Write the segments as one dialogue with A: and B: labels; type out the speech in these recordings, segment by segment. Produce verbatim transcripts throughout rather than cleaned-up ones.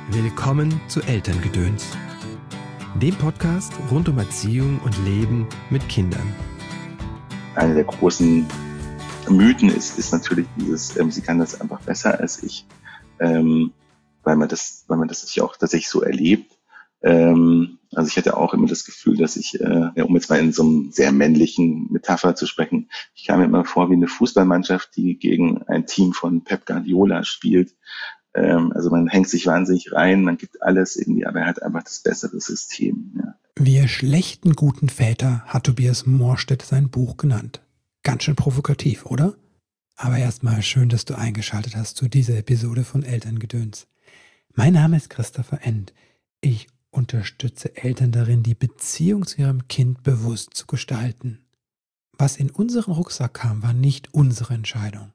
A: Willkommen zu Elterngedöns, dem Podcast rund um Erziehung und Leben mit Kindern.
B: Eine der großen Mythen ist, ist natürlich dieses, ähm, sie kann das einfach besser als ich, ähm, weil man das, weil man das sich auch tatsächlich so erlebt. Ähm, also ich hatte auch immer das Gefühl, dass ich, äh, ja, um jetzt mal in so einem sehr männlichen Metapher zu sprechen, ich kam mir immer vor wie eine Fußballmannschaft, die gegen ein Team von Pep Guardiola spielt. Ähm, also man hängt sich wahnsinnig rein, man gibt alles irgendwie, aber er hat einfach das bessere System. Ja.
C: Wir schlechten guten Väter hat Tobias Mohrstedt sein Buch genannt. Ganz schön provokativ, oder? Aber erstmal schön, dass du eingeschaltet hast zu dieser Episode von Elterngedöns. Mein Name ist Christopher End. Ich unterstütze Eltern darin, die Beziehung zu ihrem Kind bewusst zu gestalten. Was in unseren Rucksack kam, war nicht unsere Entscheidung.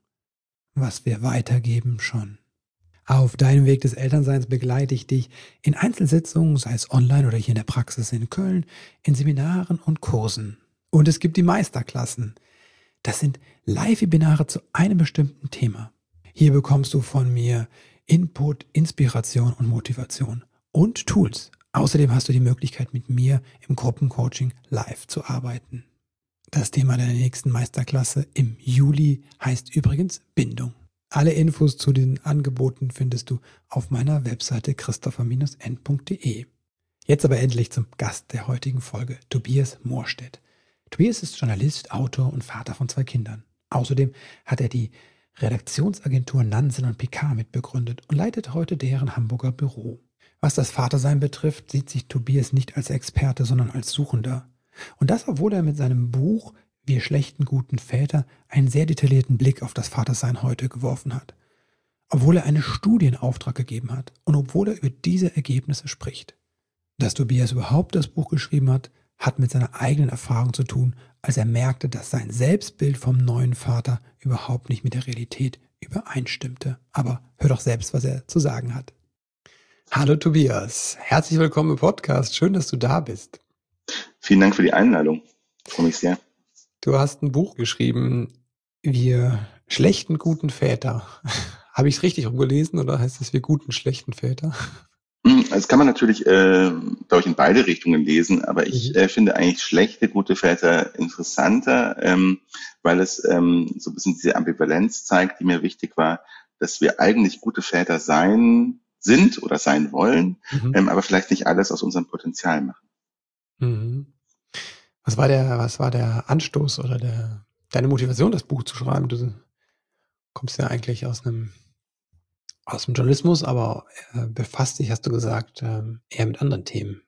C: Was wir weitergeben, schon. Auf deinem Weg des Elternseins begleite ich dich in Einzelsitzungen, sei es online oder hier in der Praxis in Köln, in Seminaren und Kursen. Und es gibt die Meisterklassen. Das sind Live-Webinare zu einem bestimmten Thema. Hier bekommst du von mir Input, Inspiration und Motivation und Tools. Außerdem hast du die Möglichkeit, mit mir im Gruppencoaching live zu arbeiten. Das Thema der nächsten Meisterklasse im Juli heißt übrigens Bindung. Alle Infos zu den Angeboten findest du auf meiner Webseite christopher end punkt de. Jetzt aber endlich zum Gast der heutigen Folge, Tobias Mohrstedt. Tobias ist Journalist, Autor und Vater von zwei Kindern. Außerdem hat er die Redaktionsagentur Nansen und Picard mitbegründet und leitet heute deren Hamburger Büro. Was das Vatersein betrifft, sieht sich Tobias nicht als Experte, sondern als Suchender. Und das, obwohl er mit seinem Buch Wir schlechten guten Väter einen sehr detaillierten Blick auf das Vatersein heute geworfen hat. Obwohl er eine Studie in Auftrag gegeben hat und obwohl er über diese Ergebnisse spricht. Dass Tobias überhaupt das Buch geschrieben hat, hat mit seiner eigenen Erfahrung zu tun, als er merkte, dass sein Selbstbild vom neuen Vater überhaupt nicht mit der Realität übereinstimmte. Aber hör doch selbst, was er zu sagen hat. Hallo Tobias, herzlich willkommen im Podcast. Schön, dass du da bist.
B: Vielen Dank für die Einladung. Ich freue mich sehr.
C: Du hast ein Buch geschrieben, Wir schlechten guten Väter. Habe ich es richtig rumgelesen oder heißt es Wir guten schlechten Väter?
B: Das kann man natürlich, äh, glaube ich, in beide Richtungen lesen, aber ich äh, finde eigentlich schlechte gute Väter interessanter, ähm, weil es ähm, so ein bisschen diese Ambivalenz zeigt, die mir wichtig war, dass wir eigentlich gute Väter sein sind oder sein wollen, mhm. ähm, aber vielleicht nicht alles aus unserem Potenzial machen.
C: Mhm. Was war der, was war der Anstoß oder der, deine Motivation, das Buch zu schreiben? Du kommst ja eigentlich aus einem, aus dem Journalismus, aber äh, befasst dich, hast du gesagt, ähm, eher mit anderen Themen.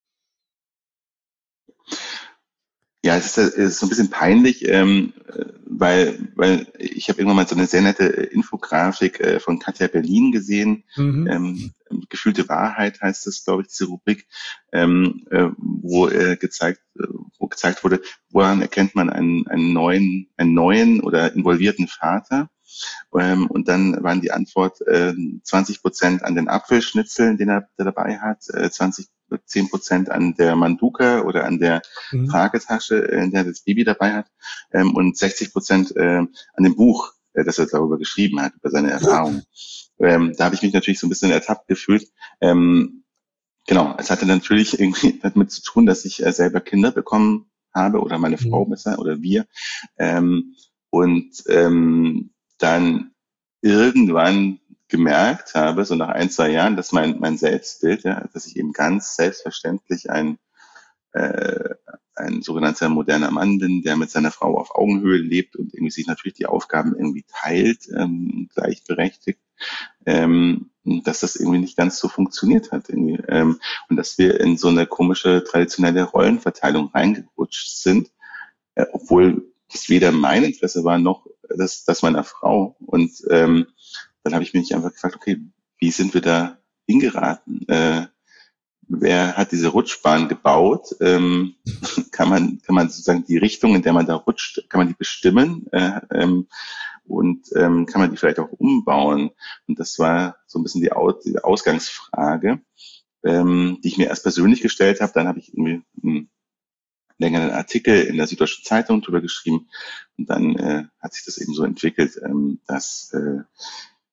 B: Ja, es ist, es ist so ein bisschen peinlich, ähm, weil, weil ich habe irgendwann mal so eine sehr nette Infografik äh, von Katja Berlin gesehen. Mhm. Ähm, Gefühlte Wahrheit heißt das, glaube ich, diese Rubrik, ähm, äh, wo äh, gezeigt, äh, wo gezeigt wurde, woran erkennt man einen, einen neuen, einen neuen oder involvierten Vater. Ähm, und dann waren die Antwort äh, zwanzig Prozent an den Apfelschnitzeln, den er der dabei hat, äh, zwanzig zehn Prozent an der Manduka oder an der mhm. Tragetasche, in der das Baby dabei hat, ähm, und sechzig Prozent äh, an dem Buch, äh, das er darüber geschrieben hat, über seine Erfahrungen. Ähm, da habe ich mich natürlich so ein bisschen ertappt gefühlt. Ähm, genau, es hatte natürlich irgendwie damit zu tun, dass ich äh, selber Kinder bekommen habe oder meine mhm. Frau besser oder wir. Ähm, und ähm, dann irgendwann gemerkt habe, so nach ein, zwei Jahren, dass mein mein Selbstbild, ja, dass ich eben ganz selbstverständlich ein äh, ein sogenannter moderner Mann bin, der mit seiner Frau auf Augenhöhe lebt und irgendwie sich natürlich die Aufgaben irgendwie teilt, ähm, gleichberechtigt, ähm, dass das irgendwie nicht ganz so funktioniert hat irgendwie, ähm, und dass wir in so eine komische traditionelle Rollenverteilung reingerutscht sind, äh, obwohl das weder mein Interesse war noch das, das meiner Frau. Und ähm, dann habe ich mich einfach gefragt, okay, wie sind wir da hingeraten? Äh, wer hat diese Rutschbahn gebaut? Ähm, kann man kann man sozusagen die Richtung, in der man da rutscht, kann man die bestimmen? Äh, ähm, und ähm, kann man die vielleicht auch umbauen? Und das war so ein bisschen die, Aus- die Ausgangsfrage, ähm, die ich mir erst persönlich gestellt habe. Dann habe ich irgendwie einen längeren Artikel in der Süddeutschen Zeitung drüber geschrieben. Und dann äh, hat sich das eben so entwickelt, ähm, dass äh,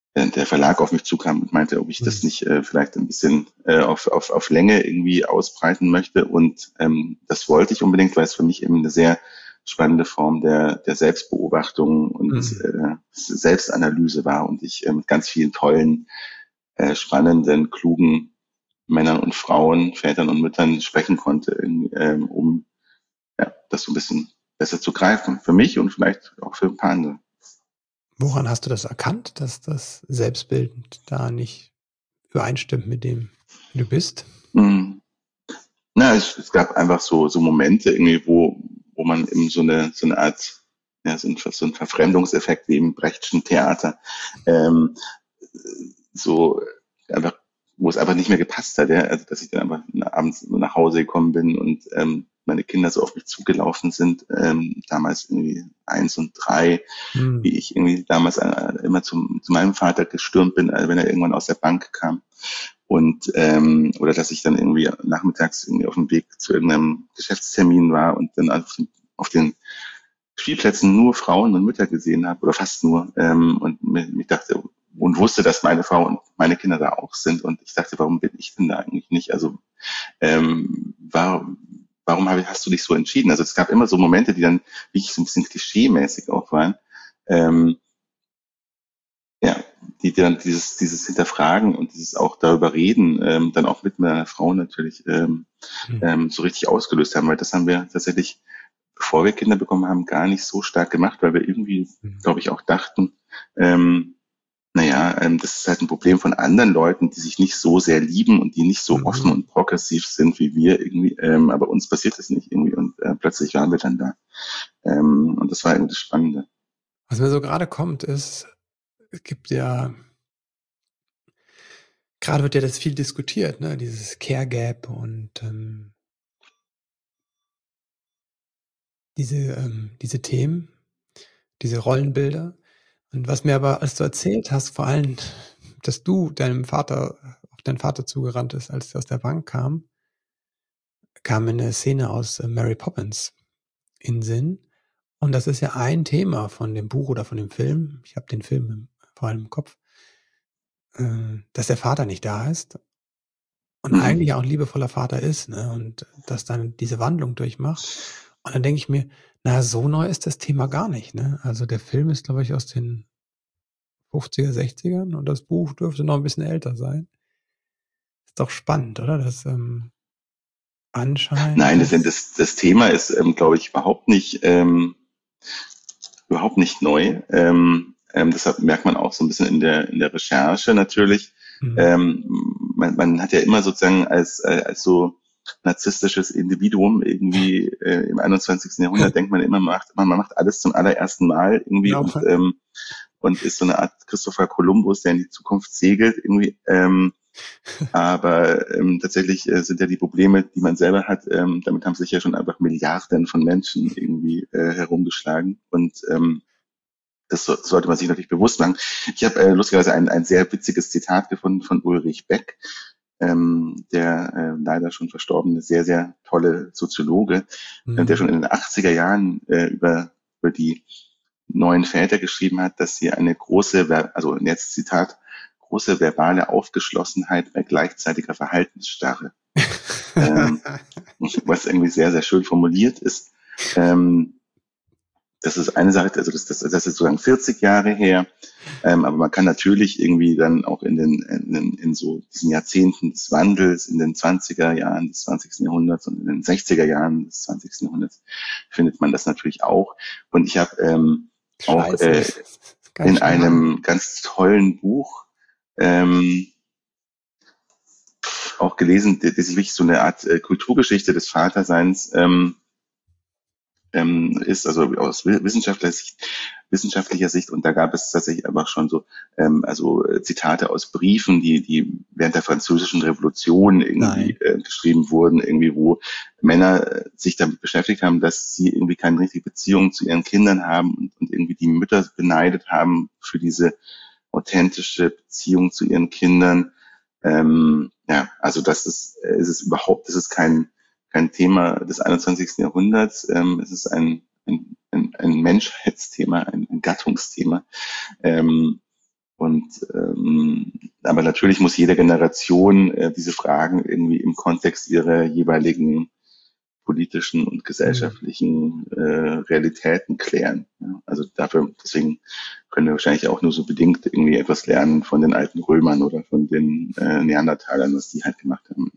B: der Verlag auf mich zukam und meinte, ob ich das nicht äh, vielleicht ein bisschen äh, auf, auf, auf Länge irgendwie ausbreiten möchte. Und ähm, das wollte ich unbedingt, weil es für mich eben eine sehr spannende Form der, der Selbstbeobachtung und mhm. äh, Selbstanalyse war und ich äh, mit ganz vielen tollen, äh, spannenden, klugen Männern und Frauen, Vätern und Müttern sprechen konnte, ähm, um ja, das so ein bisschen besser zu greifen. Für mich und vielleicht auch für ein paar andere.
C: Woran hast du das erkannt, dass das Selbstbild da nicht übereinstimmt mit dem, wie du bist?
B: Mhm. Na, es, es gab einfach so, so Momente irgendwie, wo, wo man eben so eine, so eine Art, ja, so ein, so ein Verfremdungseffekt wie im Brechtschen Theater, ähm, so einfach, wo es einfach nicht mehr gepasst hat, ja, also dass ich dann einfach abends nach Hause gekommen bin und ähm, meine Kinder so auf mich zugelaufen sind, ähm, damals irgendwie eins und drei, mhm. wie ich irgendwie damals äh, immer zum, zu meinem Vater gestürmt bin, äh, wenn er irgendwann aus der Bank kam. Und ähm, oder dass ich dann irgendwie nachmittags irgendwie auf dem Weg zu irgendeinem Geschäftstermin war und dann auf den, auf den Spielplätzen nur Frauen und Mütter gesehen habe, oder fast nur, ähm, und mir, mir dachte und wusste, dass meine Frau und meine Kinder da auch sind. Und ich dachte, warum bin ich denn da eigentlich nicht? Also ähm, warum, warum hab, hast du dich so entschieden? Also es gab immer so Momente, die dann wirklich so ein bisschen klischee-mäßig auch waren. Ähm, ja, die dann dieses, dieses Hinterfragen und dieses auch darüber reden, ähm, dann auch mit meiner Frau natürlich ähm, mhm. ähm, so richtig ausgelöst haben, weil das haben wir tatsächlich, bevor wir Kinder bekommen haben, gar nicht so stark gemacht, weil wir irgendwie, mhm. glaube ich, auch dachten, ähm, naja, ähm, das ist halt ein Problem von anderen Leuten, die sich nicht so sehr lieben und die nicht so mhm. offen und progressiv sind wie wir irgendwie, ähm, aber uns passiert das nicht irgendwie und äh, plötzlich waren wir dann da. Ähm, und das war irgendwie das Spannende.
C: Was mir so gerade kommt, ist, es gibt ja, gerade wird ja das viel diskutiert, ne, dieses Care Gap und ähm, diese, ähm, diese Themen, diese Rollenbilder. Und was mir aber, als du erzählt hast, vor allem, dass du deinem Vater, auf deinen Vater zugerannt ist, als er aus der Bank kam, kam eine Szene aus äh, Mary Poppins in den Sinn. Und das ist ja ein Thema von dem Buch oder von dem Film. Ich habe den Film im, vor allem im Kopf, äh, dass der Vater nicht da ist und mhm. eigentlich auch ein liebevoller Vater ist, ne? Und dass dann diese Wandlung durchmacht. Und dann denke ich mir, na, so neu ist das Thema gar nicht, ne? Also der Film ist, glaube ich, aus den fünfziger, sechzigern und das Buch dürfte noch ein bisschen älter sein. Ist doch spannend, oder? Das ähm, anscheinend.
B: Nein, das, das, das Thema ist, ähm, glaube ich, überhaupt nicht, ähm, überhaupt nicht neu. Ähm, ähm, deshalb merkt man auch so ein bisschen in der in der Recherche natürlich. Mhm. Ähm, man, man hat ja immer sozusagen als äh, als so narzisstisches Individuum irgendwie äh, im einundzwanzigsten Jahrhundert denkt man immer, man macht, man macht alles zum allerersten Mal irgendwie ja, und, ähm, und ist so eine Art Christopher Columbus, der in die Zukunft segelt irgendwie. Ähm, aber ähm, tatsächlich äh, sind ja die Probleme, die man selber hat, ähm, damit haben sich ja schon einfach Milliarden von Menschen irgendwie äh, herumgeschlagen und ähm, das so, sollte man sich natürlich bewusst machen. Ich habe äh, lustigerweise ein, ein sehr witziges Zitat gefunden von Ulrich Beck, ähm, der äh, leider schon verstorbene, sehr, sehr tolle Soziologe, mhm. äh, der schon in den achtziger Jahren äh, über, über die neuen Väter geschrieben hat, dass sie eine große, also jetzt Zitat, große verbale Aufgeschlossenheit bei gleichzeitiger Verhaltensstarre. ähm, was irgendwie sehr, sehr schön formuliert ist. Ähm, das ist eine Sache, also das, das, das ist sozusagen vierzig Jahre her, ähm, aber man kann natürlich irgendwie dann auch in den, in, den, in so diesen Jahrzehnten des Wandels, in den zwanziger Jahren des zwanzigsten Jahrhunderts und in den sechziger Jahren des zwanzigsten Jahrhunderts findet man das natürlich auch. Und ich habe ähm, auch äh, in einem ganz tollen Buch ähm, auch gelesen, das ist wirklich so eine Art äh, Kulturgeschichte des Vaterseins ähm, ähm, ist, also aus wissenschaftlicher Sicht, wissenschaftlicher Sicht. Und da gab es tatsächlich einfach schon so, ähm, also äh, Zitate aus Briefen, die die während der Französischen Revolution irgendwie äh, geschrieben wurden, irgendwie wo Männer äh, sich damit beschäftigt haben, dass sie irgendwie keine richtige Beziehung zu ihren Kindern haben und, und irgendwie die Mütter beneidet haben für diese authentische Beziehung zu ihren Kindern. Ähm, ja, also das ist, äh, ist es überhaupt, das ist kein kein Thema des einundzwanzigsten Jahrhunderts. Ähm, es ist ein, ein, ein, ein Menschheitsthema, ein, ein Gattungsthema. Ähm, Und ähm, aber natürlich muss jede Generation äh, diese Fragen irgendwie im Kontext ihrer jeweiligen politischen und gesellschaftlichen äh, Realitäten klären. Ja, also dafür, deswegen können wir wahrscheinlich auch nur so bedingt irgendwie etwas lernen von den alten Römern oder von den äh, Neandertalern, was die halt gemacht haben.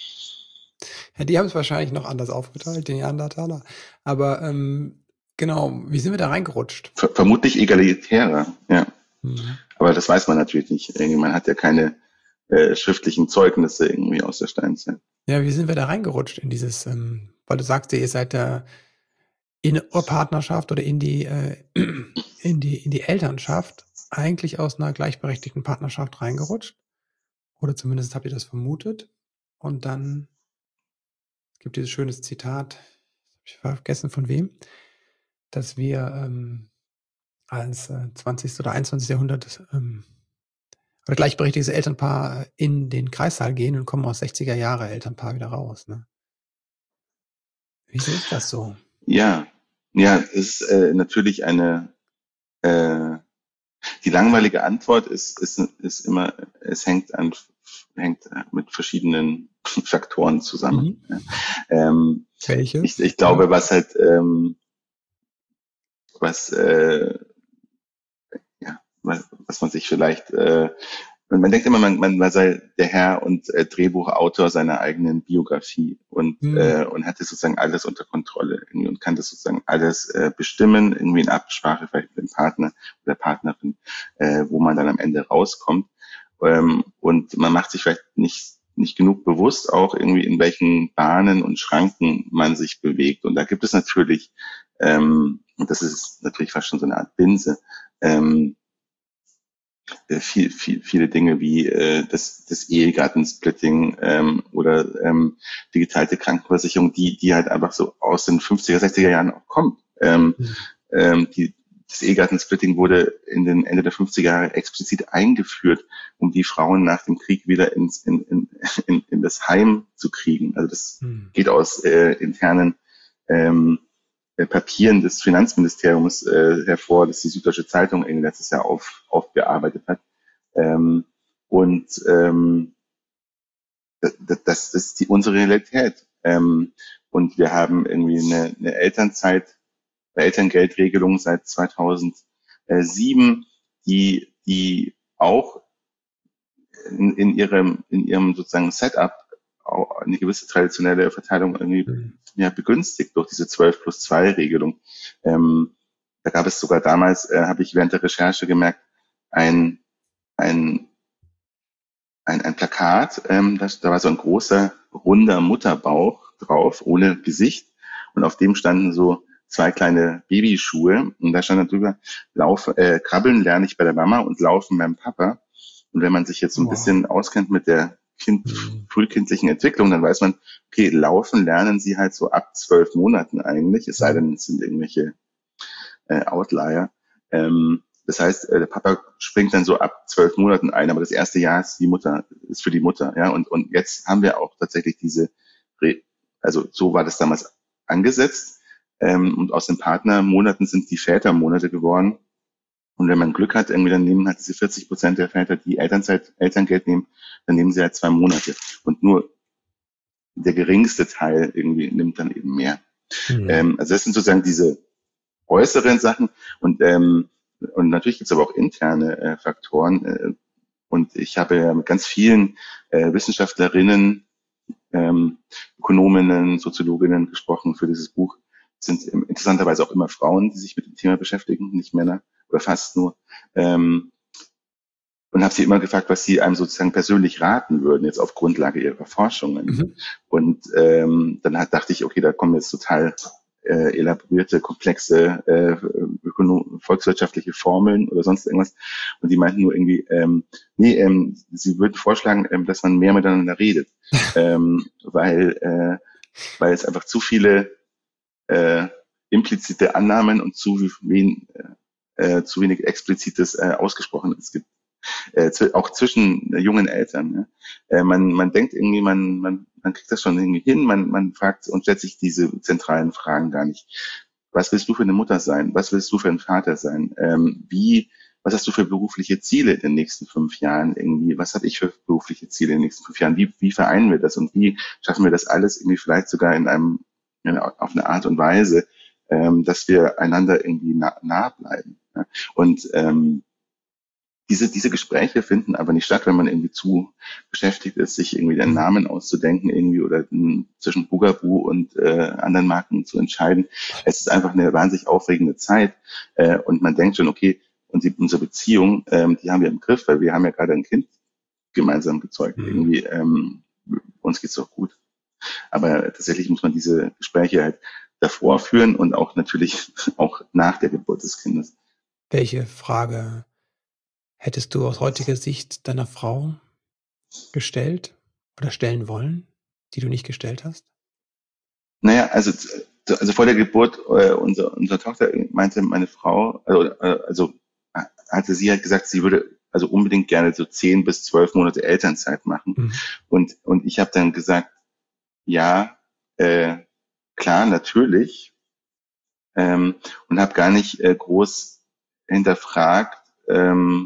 C: Ja, die haben es wahrscheinlich noch anders aufgeteilt, die Neandertaler. Aber ähm, genau, wie sind wir da reingerutscht?
B: Ver- vermutlich egalitärer, ja.
C: Mhm.
B: Aber das weiß man natürlich nicht. Irgendwie, man hat ja keine äh, schriftlichen Zeugnisse irgendwie aus der Steinzeit.
C: Ja, wie sind wir da reingerutscht in dieses, ähm, weil du sagst ja, ihr seid da in eine Partnerschaft oder in die, äh, in die, in die Elternschaft eigentlich aus einer gleichberechtigten Partnerschaft reingerutscht? Oder zumindest habt ihr das vermutet? Und dann gibt dieses schönes Zitat, ich habe vergessen von wem, dass wir ähm, als äh, zwanzigsten oder einundzwanzigsten Jahrhundert ähm, oder gleichberechtigtes Elternpaar in den Kreissaal gehen und kommen aus sechziger Jahre Elternpaar wieder raus. Ne? Wieso ist das so?
B: Ja, ja, es ist äh, natürlich eine, äh, die langweilige Antwort ist, ist, ist immer, es hängt an, hängt mit verschiedenen Faktoren zusammen.
C: Mhm.
B: Ähm,
C: Welche?
B: ich, ich glaube, was halt, ähm, was, äh, ja, was, was man sich vielleicht, äh, man denkt immer, man, man sei der Herr und äh, Drehbuchautor seiner eigenen Biografie und,
C: Mhm.
B: äh, und hatte sozusagen alles unter Kontrolle irgendwie und kann das sozusagen alles äh, bestimmen, irgendwie in Absprache vielleicht mit dem Partner oder Partnerin, äh, wo man dann am Ende rauskommt. Ähm, und man macht sich vielleicht nicht nicht genug bewusst auch irgendwie, in welchen Bahnen und Schranken man sich bewegt. Und da gibt es natürlich, ähm, und das ist natürlich fast schon so eine Art Binse, ähm, viel, viel, viele Dinge wie äh, das, das Ehegattensplitting ähm, oder ähm, digitale Krankenversicherung, die, die halt einfach so aus den fünfziger, sechziger Jahren auch kommt. Ähm, mhm. ähm, die, das Ehegattensplitting wurde in den Ende der fünfziger Jahre explizit eingeführt, um die Frauen nach dem Krieg wieder ins, in, in, in, in das Heim zu kriegen. Also das mhm. geht aus äh, internen ähm, Papieren des Finanzministeriums äh, hervor, das die Süddeutsche Zeitung irgendwie letztes Jahr auf, aufgearbeitet hat. Ähm, und ähm, das, das ist die, unsere Realität. Ähm, und wir haben irgendwie eine, eine Elternzeit, eine Elterngeldregelung seit zweitausendsieben, die, die auch in, in ihrem, in ihrem sozusagen Setup auch eine gewisse traditionelle Verteilung irgendwie mhm. ja, begünstigt durch diese zwölf plus zwei Regelung. Ähm, da gab es sogar damals, äh, habe ich während der Recherche gemerkt, ein, ein, ein, ein Plakat, ähm, das, da war so ein großer, runder Mutterbauch drauf, ohne Gesicht. Und auf dem standen so zwei kleine Babyschuhe. Und da stand dann drüber, Lauf, äh, krabbeln lerne ich bei der Mama und laufen beim Papa. Und wenn man sich jetzt so ein wow. bisschen auskennt mit der Kind, mhm. frühkindlichen Entwicklung, dann weiß man, okay, laufen lernen sie halt so ab zwölf Monaten eigentlich, es sei denn, es sind irgendwelche äh, Outlier. Ähm, das heißt, äh, der Papa springt dann so ab zwölf Monaten ein, aber das erste Jahr ist die Mutter, ist für die Mutter, ja. Und und jetzt haben wir auch tatsächlich diese, Re- also so war das damals angesetzt. Ähm, und aus den Partnermonaten sind die Vätermonate geworden. Und wenn man Glück hat, irgendwie dann nehmen halt diese vierzig Prozent der Väter, die Elternzeit, Elterngeld nehmen, dann nehmen sie halt zwei Monate. Und nur der geringste Teil irgendwie nimmt dann eben mehr. Mhm. Ähm, also das sind sozusagen diese äußeren Sachen. Und, ähm, und natürlich gibt es aber auch interne äh, Faktoren. Äh, und ich habe ja mit ganz vielen äh, Wissenschaftlerinnen, ähm, Ökonominnen, Soziologinnen gesprochen für dieses Buch. Es sind interessanterweise auch immer Frauen, die sich mit dem Thema beschäftigen, nicht Männer. Oder fast nur, ähm, und habe sie immer gefragt, was sie einem sozusagen persönlich raten würden, jetzt auf Grundlage ihrer Forschungen. Mhm. Und ähm, dann hat, dachte ich, okay, da kommen jetzt total äh, elaborierte, komplexe äh, ökonom- volkswirtschaftliche Formeln oder sonst irgendwas. Und die meinten nur irgendwie, ähm, nee, ähm, sie würden vorschlagen, ähm, dass man mehr miteinander redet, ähm, weil, äh, weil es einfach zu viele äh, implizite Annahmen und zu wenig Äh, zu wenig explizites äh, Ausgesprochenes gibt, äh, zu, auch zwischen äh, jungen Eltern. Ja. Äh, man, man denkt irgendwie, man, man, man kriegt das schon irgendwie hin, man, man fragt und stellt sich diese zentralen Fragen gar nicht. Was willst du für eine Mutter sein? Was willst du für ein Vater sein? Ähm, wie was hast du für berufliche Ziele in den nächsten fünf Jahren irgendwie? Was habe ich für berufliche Ziele in den nächsten fünf Jahren? Wie, wie vereinen wir das und wie schaffen wir das alles irgendwie vielleicht sogar in einem, in, auf eine Art und Weise, ähm, dass wir einander irgendwie nah, nah bleiben? Ja? Und ähm, diese, diese Gespräche finden aber nicht statt, wenn man irgendwie zu beschäftigt ist, sich irgendwie den Namen auszudenken irgendwie oder m, zwischen Bugaboo und äh, anderen Marken zu entscheiden. Es ist einfach eine wahnsinnig aufregende Zeit äh, und man denkt schon, okay, und die, unsere Beziehung, ähm, die haben wir im Griff, weil wir haben ja gerade ein Kind gemeinsam gezeugt. Mhm. Irgendwie ähm, uns geht's doch gut. Aber tatsächlich muss man diese Gespräche halt davor führen und auch natürlich auch nach der Geburt des Kindes.
C: Welche Frage hättest du aus heutiger Sicht deiner Frau gestellt oder stellen wollen, die du nicht gestellt hast?
B: Naja, also, also vor der Geburt äh, unserer, unserer Tochter meinte meine Frau, also, also hatte sie halt gesagt, sie würde also unbedingt gerne so zehn bis zwölf Monate Elternzeit machen. Mhm. Und, und ich habe dann gesagt, ja, äh, klar, natürlich. Ähm, und habe gar nicht äh, groß hinterfragt, ähm,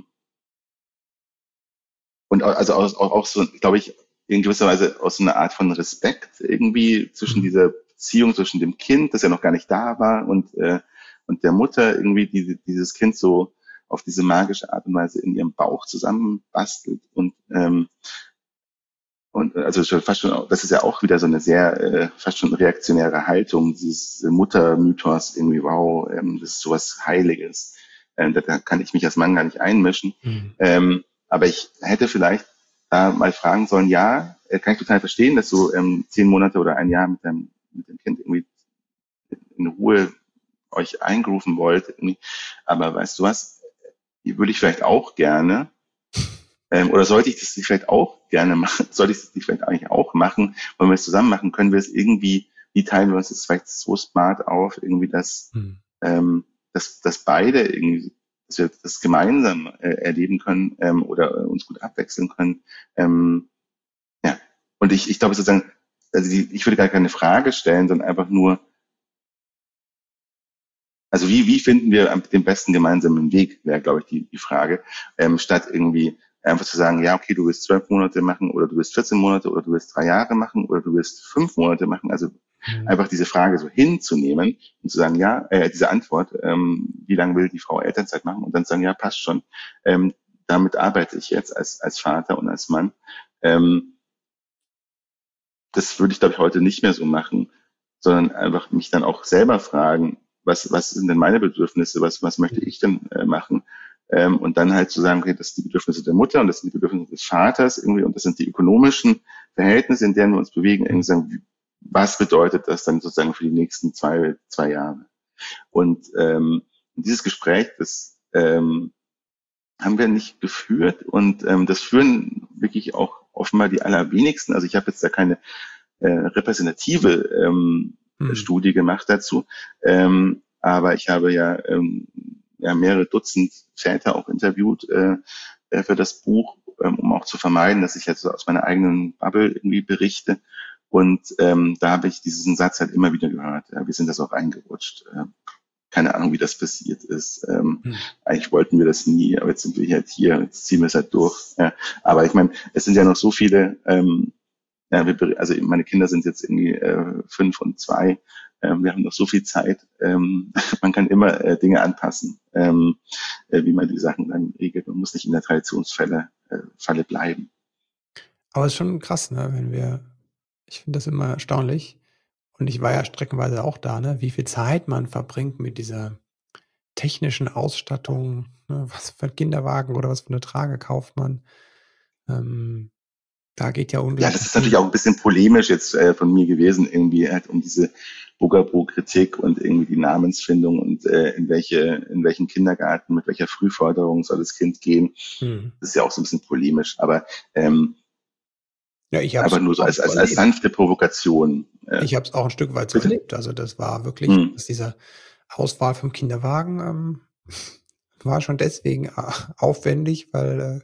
B: und also auch, auch, auch so, glaube ich, in gewisser Weise aus so einer Art von Respekt irgendwie zwischen dieser Beziehung, zwischen dem Kind, das ja noch gar nicht da war, und äh, und der Mutter irgendwie die, dieses Kind so auf diese magische Art und Weise in ihrem Bauch zusammenbastelt. Und ähm, und also schon fast schon, das ist ja auch wieder so eine sehr äh, fast schon reaktionäre Haltung, dieses Muttermythos irgendwie, wow, ähm, das ist sowas Heiliges. Ähm, da, da kann ich mich als Mann gar nicht einmischen. Mhm. Ähm, aber ich hätte vielleicht da mal fragen sollen, ja, kann ich total verstehen, dass du ähm, zehn Monate oder ein Jahr mit dem, mit dem Kind irgendwie in Ruhe euch eingerufen wollt. Irgendwie. Aber weißt du was, würde ich vielleicht auch gerne, ähm, oder sollte ich das nicht vielleicht auch gerne machen, sollte ich das nicht vielleicht eigentlich auch machen, wollen wir es zusammen machen, können wir es irgendwie, wie teilen wir uns das vielleicht so smart auf, irgendwie, dass, hm. ähm, dass, dass beide irgendwie, dass wir das gemeinsam äh, erleben können ähm, oder äh, uns gut abwechseln können. Ähm, ja, und ich, ich glaube sozusagen, also die, ich würde gar keine Frage stellen, sondern einfach nur, also wie, wie finden wir den besten gemeinsamen Weg, wäre, glaube ich, die, die Frage, ähm, statt irgendwie einfach zu sagen, ja, okay, du willst zwölf Monate machen oder du willst vierzehn Monate oder du willst drei Jahre machen oder du willst fünf Monate machen, also mhm. einfach diese Frage so hinzunehmen und zu sagen, ja, äh, diese Antwort, ähm, wie lange will die Frau Elternzeit machen, und dann sagen, ja, passt schon, ähm, damit arbeite ich jetzt als, als Vater und als Mann. Ähm, das würde ich, glaube ich, heute nicht mehr so machen, sondern einfach mich dann auch selber fragen, was, was sind denn meine Bedürfnisse, was, was möchte ich denn äh, machen? Ähm, und dann halt zu sagen, okay, das sind die Bedürfnisse der Mutter und das sind die Bedürfnisse des Vaters irgendwie und das sind die ökonomischen Verhältnisse, in denen wir uns bewegen, irgendwie sagen, was bedeutet das dann sozusagen für die nächsten zwei, zwei Jahre? Und ähm, dieses Gespräch, das ähm, haben wir nicht geführt und ähm, das führen wirklich auch offenbar die allerwenigsten. Also ich habe jetzt da keine äh, repräsentative ähm, hm. Studie gemacht dazu, ähm, aber ich habe ja, ähm, ja mehrere Dutzend Väter auch interviewt äh, für das Buch, ähm, um auch zu vermeiden, dass ich jetzt so aus meiner eigenen Bubble irgendwie berichte. Und ähm, da habe ich diesen Satz halt immer wieder gehört. Ja, wir sind das auch reingerutscht. Äh, keine Ahnung, wie das passiert ist. Ähm, hm. Eigentlich wollten wir das nie, aber jetzt sind wir halt hier, jetzt ziehen wir es halt durch. Ja, aber ich meine, es sind ja noch so viele, ähm, ja, wir, also meine Kinder sind jetzt irgendwie äh, fünf und zwei. Ähm, wir haben noch so viel Zeit. Ähm, man kann immer äh, Dinge anpassen, ähm, äh, wie man die Sachen dann regelt. Man muss nicht in der Traditionsfalle äh, Falle bleiben.
C: Aber es ist schon krass, ne, wenn wir, ich finde das immer erstaunlich. Und ich war ja streckenweise auch da, ne, wie viel Zeit man verbringt mit dieser technischen Ausstattung, ne, was für ein Kinderwagen oder was für eine Trage kauft man. Ähm, Da geht ja unglaublich.
B: Ja, das ist natürlich auch ein bisschen polemisch jetzt äh, von mir gewesen, irgendwie halt um diese Bugaboo-Kritik und irgendwie die Namensfindung und äh, in welche, in welchen Kindergarten, mit welcher Frühförderung soll das Kind gehen. Hm. Das ist ja auch so ein bisschen polemisch, aber ähm,
C: ja, ich
B: aber nur so als, als, als sanfte Provokation.
C: Äh, ich habe es auch ein Stück weit so bitte? erlebt. Also das war wirklich, hm. dass diese Auswahl vom Kinderwagen ähm, war schon deswegen aufwendig, weil äh,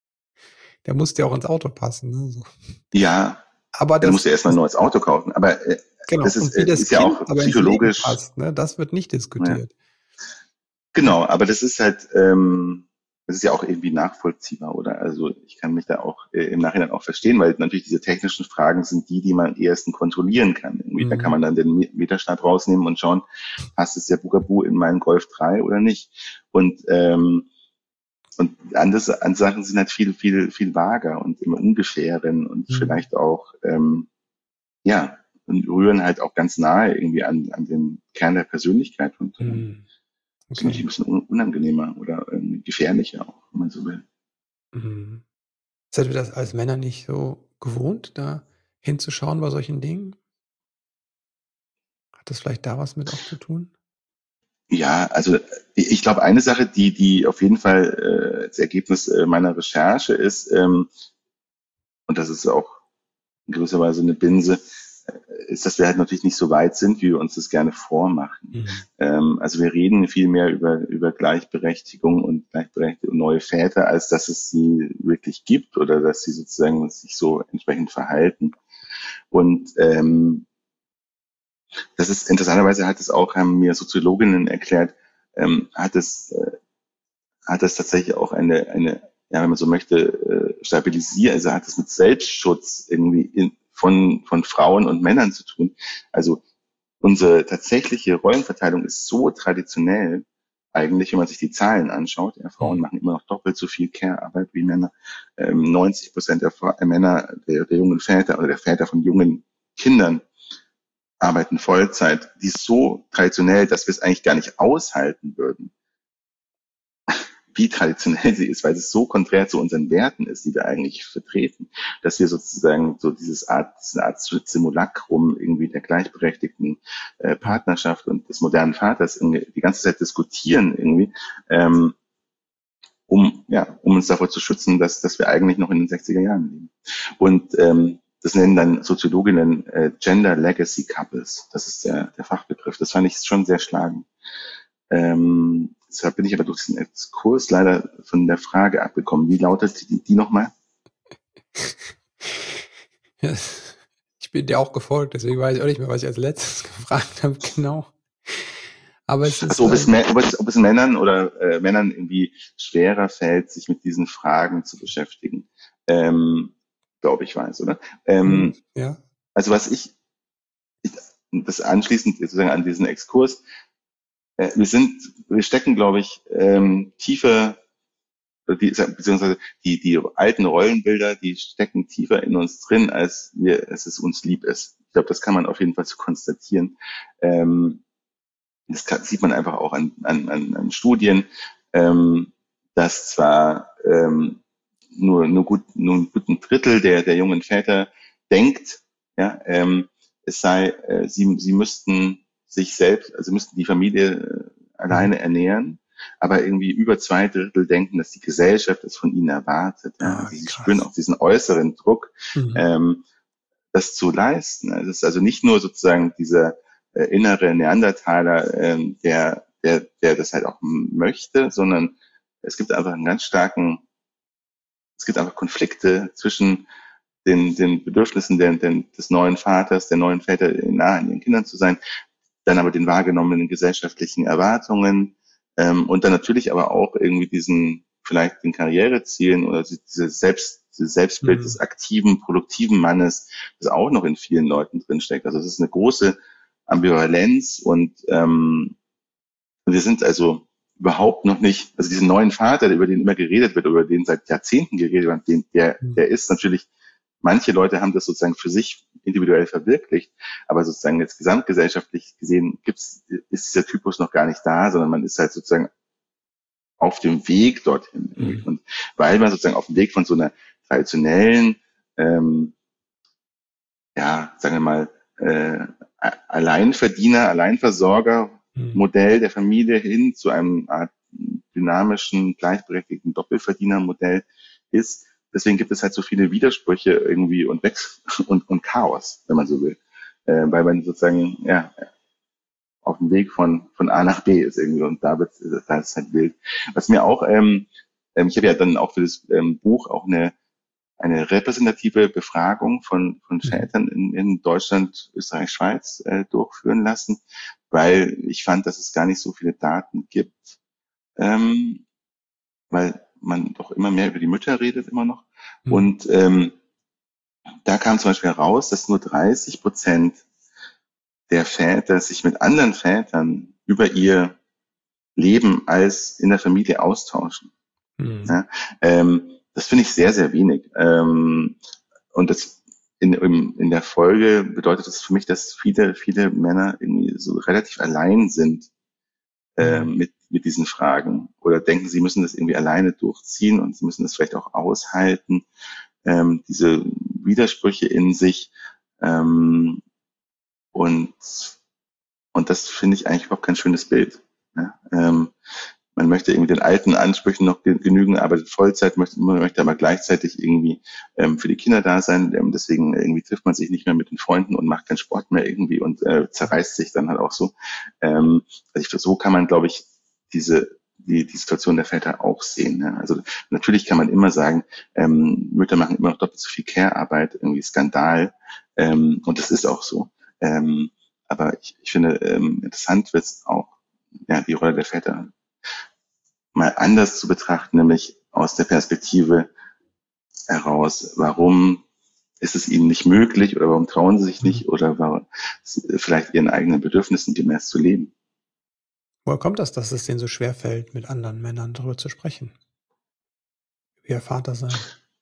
C: der musste ja auch ins Auto passen. Ne? So.
B: Ja, aber das, der musste erstmal nur ins Auto kaufen. Aber äh,
C: genau.
B: das ist,
C: und wie das
B: ist ja auch psychologisch.
C: Passt, ne? Das wird nicht diskutiert.
B: Ja. Genau, aber das ist halt, ähm, das ist ja auch irgendwie nachvollziehbar, oder? Also ich kann mich da auch äh, im Nachhinein auch verstehen, weil natürlich diese technischen Fragen sind die, die man am ehesten kontrollieren kann. Irgendwie, mhm. Da kann man dann den Meterstart rausnehmen und schauen, passt es der Bugaboo in meinen Golf drei oder nicht? Und ähm, und andere, andere Sachen sind halt viel, viel, viel vager und immer ungefähren und mhm. vielleicht auch, ähm, ja, und rühren halt auch ganz nahe irgendwie an, an den Kern der Persönlichkeit und mhm. okay. Das ist natürlich ein bisschen unangenehmer oder ähm, gefährlicher auch, wenn man so will.
C: Mhm. Seid ihr das als Männer nicht so gewohnt, da hinzuschauen bei solchen Dingen? Hat das vielleicht da was mit auch zu tun?
B: Ja, also ich glaube, eine Sache, die, die auf jeden Fall äh, das Ergebnis äh, meiner Recherche ist, ähm, und das ist auch in gewisser Weise eine Binse, ist, dass wir halt natürlich nicht so weit sind, wie wir uns das gerne vormachen. Mhm. Ähm, also wir reden viel mehr über, über Gleichberechtigung und Gleichberechtigung und neue Väter, als dass es sie wirklich gibt oder dass sie sozusagen sich so entsprechend verhalten. Und ähm, das ist interessanterweise, hat es auch, haben mir Soziologinnen erklärt, ähm, hat es äh, hat es tatsächlich auch eine, eine, ja, wenn man so möchte, äh, stabilisieren, also hat es mit Selbstschutz irgendwie in, von, von Frauen und Männern zu tun. Also unsere tatsächliche Rollenverteilung ist so traditionell, eigentlich, wenn man sich die Zahlen anschaut. Ja, Frauen machen immer noch doppelt so viel Care-Arbeit wie Männer. Ähm, neunzig Prozent der Fra- äh, Männer, der, der jungen Väter oder der Väter von jungen Kindern arbeiten Vollzeit. Die ist so traditionell, dass wir es eigentlich gar nicht aushalten würden, wie traditionell sie ist, weil es so konträr zu unseren Werten ist, die wir eigentlich vertreten, dass wir sozusagen so dieses Art, diese Art Simulacrum irgendwie der gleichberechtigten äh, Partnerschaft und des modernen Vaters die ganze Zeit diskutieren irgendwie, ähm, um ja, um uns davor zu schützen, dass dass wir eigentlich noch in den sechziger Jahren leben. Und ähm, das nennen dann Soziologinnen äh, Gender Legacy Couples. Das ist der, der Fachbegriff. Das fand ich schon sehr schlagend. Ähm, deshalb bin ich aber durch diesen Exkurs leider von der Frage abgekommen. Wie lautet die, die nochmal?
C: Ja, ich bin dir auch gefolgt, deswegen weiß ich auch nicht mehr, was ich als letztes gefragt habe, genau. Aber es ist,
B: also ob, es, ob, es, ob es Männern oder äh, Männern irgendwie schwerer fällt, sich mit diesen Fragen zu beschäftigen, ähm, glaube ich, weiß, oder? Ähm,
C: ja.
B: Also was ich, ich das anschließend sozusagen an diesen Exkurs, äh, wir sind, wir stecken, glaube ich, ähm, tiefer, die, beziehungsweise die, die alten Rollenbilder, die stecken tiefer in uns drin, als wir, als es uns lieb ist. Ich glaube, das kann man auf jeden Fall so konstatieren. Ähm, das kann, sieht man einfach auch an, an, an, an Studien, ähm, dass zwar ähm, nur, nur gut, nur ein guten Drittel der, der jungen Väter denkt, ja, ähm, es sei, äh, sie, sie müssten sich selbst, also müssten die Familie äh, alleine ernähren, aber irgendwie über zwei Drittel denken, dass die Gesellschaft es von ihnen erwartet. Ja.
C: Ah,
B: also sie
C: krass.
B: spüren auch diesen äußeren Druck, mhm. ähm, das zu leisten. Es ist also nicht nur sozusagen dieser äh, innere Neandertaler, ähm, der, der, der das halt auch möchte, sondern es gibt einfach einen ganz starken, es gibt einfach Konflikte zwischen den, den Bedürfnissen der, der, des neuen Vaters, der neuen Väter, nah an ihren Kindern zu sein, dann aber den wahrgenommenen gesellschaftlichen Erwartungen ähm, und dann natürlich aber auch irgendwie diesen, vielleicht den Karrierezielen oder diese Selbst, dieses Selbstbild mhm. des aktiven, produktiven Mannes, das auch noch in vielen Leuten drinsteckt. Also es ist eine große Ambivalenz und ähm, wir sind also überhaupt noch nicht, also diesen neuen Vater, über den immer geredet wird, über den seit Jahrzehnten geredet wird, den, der, der ist natürlich, manche Leute haben das sozusagen für sich individuell verwirklicht, aber sozusagen jetzt gesamtgesellschaftlich gesehen gibt's, ist dieser Typus noch gar nicht da, sondern man ist halt sozusagen auf dem Weg dorthin. Mhm. Und weil man sozusagen auf dem Weg von so einer traditionellen, ähm, ja, sagen wir mal, äh, Alleinverdiener, Alleinversorger, Modell der Familie hin zu einem Art dynamischen, gleichberechtigten Doppelverdienermodell ist. Deswegen gibt es halt so viele Widersprüche irgendwie und Wechsel und, und Chaos, wenn man so will. Äh, weil man sozusagen, ja, auf dem Weg von, von A nach B ist irgendwie und da wird, da ist halt wild. Was mir auch, ähm, ich habe ja dann auch für das ähm, Buch auch eine eine repräsentative Befragung von, von Vätern in, in Deutschland, Österreich, Schweiz äh, durchführen lassen, weil ich fand, dass es gar nicht so viele Daten gibt, ähm, weil man doch immer mehr über die Mütter redet, immer noch.
C: Mhm.
B: Und ähm, da kam zum Beispiel heraus, dass nur dreißig Prozent der Väter sich mit anderen Vätern über ihr Leben als in der Familie austauschen.
C: Mhm.
B: Ja, ähm, das finde ich sehr, sehr wenig. Ähm, und das in, in, in der Folge bedeutet das für mich, dass viele, viele Männer irgendwie so relativ allein sind äh,
C: Mhm.
B: mit, mit diesen Fragen oder denken, sie müssen das irgendwie alleine durchziehen und sie müssen das vielleicht auch aushalten, ähm, diese Widersprüche in sich. Ähm, und, und das finde ich eigentlich überhaupt kein schönes Bild. Ja? Ähm, man möchte irgendwie den alten Ansprüchen noch genügen, arbeitet Vollzeit, möchte, möchte aber gleichzeitig irgendwie ähm, für die Kinder da sein. Ähm, deswegen irgendwie trifft man sich nicht mehr mit den Freunden und macht keinen Sport mehr irgendwie und äh, zerreißt sich dann halt auch so. Ähm, also ich, so kann man, glaube ich, diese die, die Situation der Väter auch sehen. Ne? Also natürlich kann man immer sagen, ähm, Mütter machen immer noch doppelt so viel Care-Arbeit, irgendwie Skandal. Ähm, und das ist auch so. Ähm, aber ich, ich finde, ähm, interessant wird es auch, ja, die Rolle der Väter mal anders zu betrachten, nämlich aus der Perspektive heraus, warum ist es ihnen nicht möglich oder warum trauen sie sich nicht oder warum vielleicht ihren eigenen Bedürfnissen gemäß zu leben.
C: Woher kommt das, dass es denen so schwer fällt, mit anderen Männern darüber zu sprechen? Über ihr Vater sein?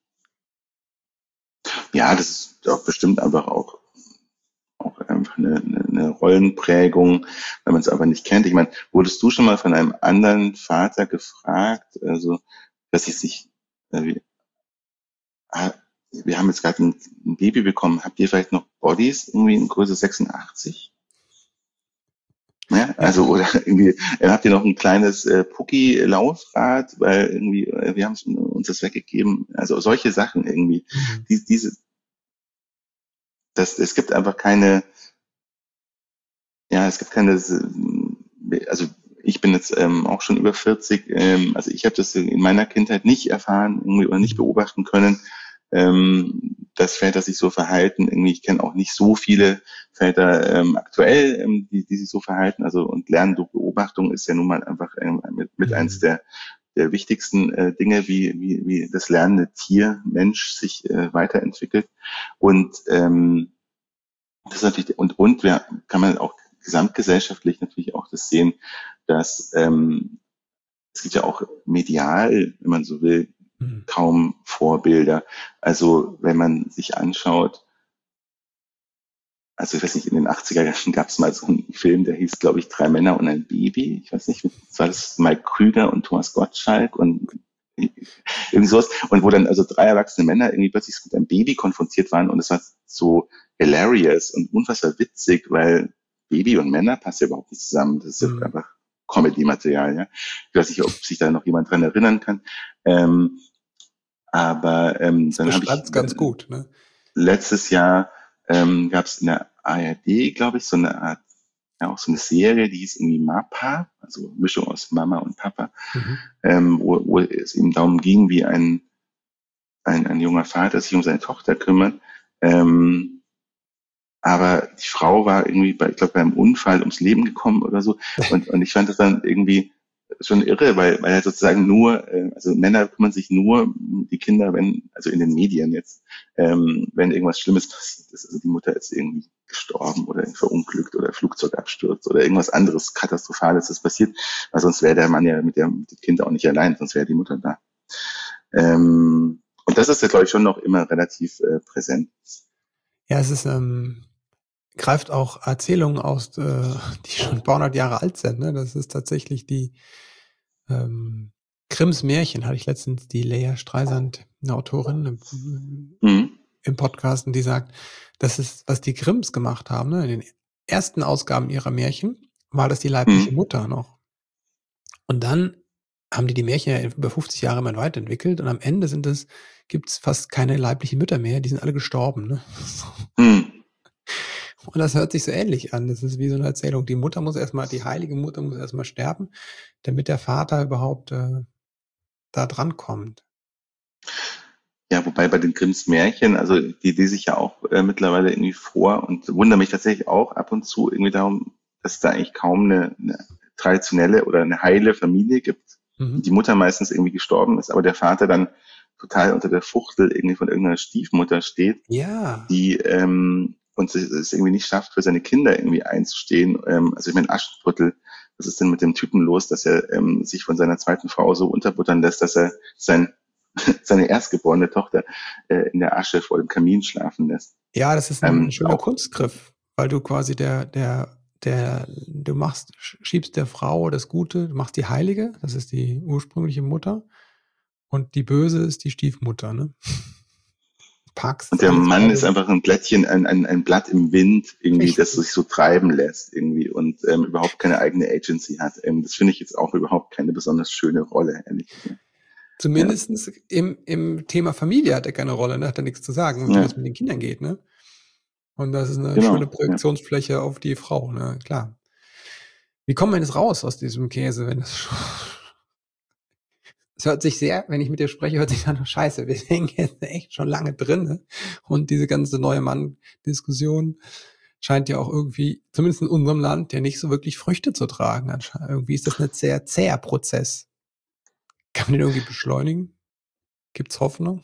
B: Ja, das ist auch bestimmt einfach auch, auch einfach eine, eine, eine Rollenprägung, wenn man es aber nicht kennt. Ich meine, wurdest du schon mal von einem anderen Vater gefragt, also, dass ich sich, äh, wie, ah, wir haben jetzt gerade ein, ein Baby bekommen, habt ihr vielleicht noch Bodies irgendwie in Größe sechsundachtzig? Ja,
C: Ja.
B: also oder irgendwie äh, habt ihr noch ein kleines äh, Pucki-Laufrad, weil irgendwie äh, wir haben uns das weggegeben. Also solche Sachen irgendwie.
C: Mhm.
B: Die, diese, das, es gibt einfach keine, ja, es gibt keine, also ich bin jetzt ähm, auch schon über vierzig, ähm, also ich habe das in meiner Kindheit nicht erfahren irgendwie oder nicht beobachten können, ähm, dass Väter sich so verhalten. Irgendwie, ich kenne auch nicht so viele Väter ähm, aktuell, ähm, die, die sich so verhalten. Also und Lernen durch Beobachtung ist ja nun mal einfach ähm, mit, mit
C: Mhm.
B: eins der der wichtigsten äh, Dinge, wie, wie, wie das lernende Tier, Mensch sich äh, weiterentwickelt. Und ähm, das ist natürlich, und, und wir kann man auch gesamtgesellschaftlich natürlich auch das sehen, dass ähm, es gibt ja auch medial, wenn man so will,
C: Mhm.
B: kaum Vorbilder. Also wenn man sich anschaut, also ich weiß nicht, in den achtziger Jahren gab es mal so einen Film, der hieß, glaube ich, Drei Männer und ein Baby. Ich weiß nicht, das war das Mike Krüger und Thomas Gottschalk und irgendwie sowas. Und wo dann also drei erwachsene Männer irgendwie plötzlich mit einem Baby konfrontiert waren und es war so hilarious und unfassbar witzig, weil Baby und Männer passen ja überhaupt nicht zusammen. Das ist ja
C: Mhm.
B: einfach Comedy-Material, ja. Ich weiß nicht, ob sich da noch jemand dran erinnern kann. Ähm, aber ähm,
C: Das
B: dann habe ich
C: beschreibt's ganz gut, ne?
B: letztes Jahr ähm, gab es in der A R D, glaube ich, so eine Art, ja auch so eine Serie, die hieß irgendwie Mappa, also Mischung aus Mama und Papa,
C: Mhm.
B: ähm, wo, wo es ihm darum ging, wie ein, ein, ein junger Vater sich um seine Tochter kümmert. Ähm, aber die Frau war irgendwie, bei, ich glaube, beim Unfall ums Leben gekommen oder so. Und, und ich fand das dann irgendwie schon irre, weil, weil er sozusagen nur, äh, also Männer kümmern sich nur um die Kinder, wenn, also in den Medien jetzt, ähm, wenn irgendwas Schlimmes passiert ist. Also die Mutter ist irgendwie gestorben oder verunglückt oder Flugzeugabsturz oder irgendwas anderes Katastrophales ist passiert, weil sonst wäre der Mann ja mit, der, mit dem Kind auch nicht allein, sonst wäre die Mutter da. Ähm, und das ist ja, glaube ich, schon noch immer relativ äh, präsent.
C: Ja, es ist, ähm, greift auch Erzählungen aus, äh, die schon ein paar hundert Jahre alt sind. Ne? Das ist tatsächlich die ähm, Grimms Märchen. Hatte ich letztens die Lea Streisand, eine Autorin, im,
B: Mhm.
C: im Podcast, und die sagt, das ist, was die Grimms gemacht haben. Ne? In den ersten Ausgaben ihrer Märchen war das die leibliche
B: Mhm.
C: Mutter noch. Und dann haben die die Märchen ja über fünfzig Jahre immer weiterentwickelt und am Ende sind es, gibt es fast keine leiblichen Mütter mehr, die sind alle gestorben. Ne?
B: Mhm.
C: Und das hört sich so ähnlich an. Das ist wie so eine Erzählung. Die Mutter muss erstmal, die heilige Mutter muss erstmal sterben, damit der Vater überhaupt äh, da dran kommt.
B: Ja, wobei bei den Grimms Märchen, also die lese ich ja auch äh, mittlerweile irgendwie vor und wundere mich tatsächlich auch ab und zu irgendwie darum, dass es da eigentlich kaum eine, eine traditionelle oder eine heile Familie gibt. mhm. die Mutter meistens irgendwie gestorben ist, aber der Vater dann total unter der Fuchtel irgendwie von irgendeiner Stiefmutter steht,
C: ja.
B: die ähm, und es irgendwie nicht schafft, für seine Kinder irgendwie einzustehen. Ähm, also ich meine, Aschenputtel, was ist denn mit dem Typen los, dass er ähm, sich von seiner zweiten Frau so unterbuttern lässt, dass er sein seine erstgeborene Tochter äh, in der Asche vor dem Kamin schlafen lässt.
C: Ja, das ist ein
B: ähm,
C: schöner
B: auch,
C: Kunstgriff, weil du quasi der, der, der, du machst, schiebst der Frau das Gute, du machst die Heilige, das ist die ursprüngliche Mutter, und die Böse ist die Stiefmutter, ne? Packst
B: und der
C: alles
B: Mann
C: beide.
B: ist einfach ein Blättchen, ein, ein, ein Blatt im Wind, irgendwie,
C: Richtig.
B: das sich so treiben lässt irgendwie und ähm, überhaupt keine eigene Agency hat. Ähm, das finde ich jetzt auch überhaupt keine besonders schöne Rolle, ehrlich gesagt.
C: Zumindestens ja. im, im Thema Familie hat er keine Rolle, ne? Hat er nichts zu sagen, wie
B: ja.
C: das mit den Kindern geht, ne? Und das ist eine
B: genau.
C: schöne Projektionsfläche ja. auf die Frau, ne? Klar. Wie kommen wir jetzt raus aus diesem Käse, wenn das es hört sich sehr, wenn ich mit dir spreche, hört sich dann scheiße. Wir hängen jetzt echt schon lange drin, ne? Und diese ganze neue Mann-Diskussion scheint ja auch irgendwie, zumindest in unserem Land, ja nicht so wirklich Früchte zu tragen. Irgendwie ist das ein sehr zäher Prozess. Kann man den irgendwie beschleunigen? Gibt's Hoffnung?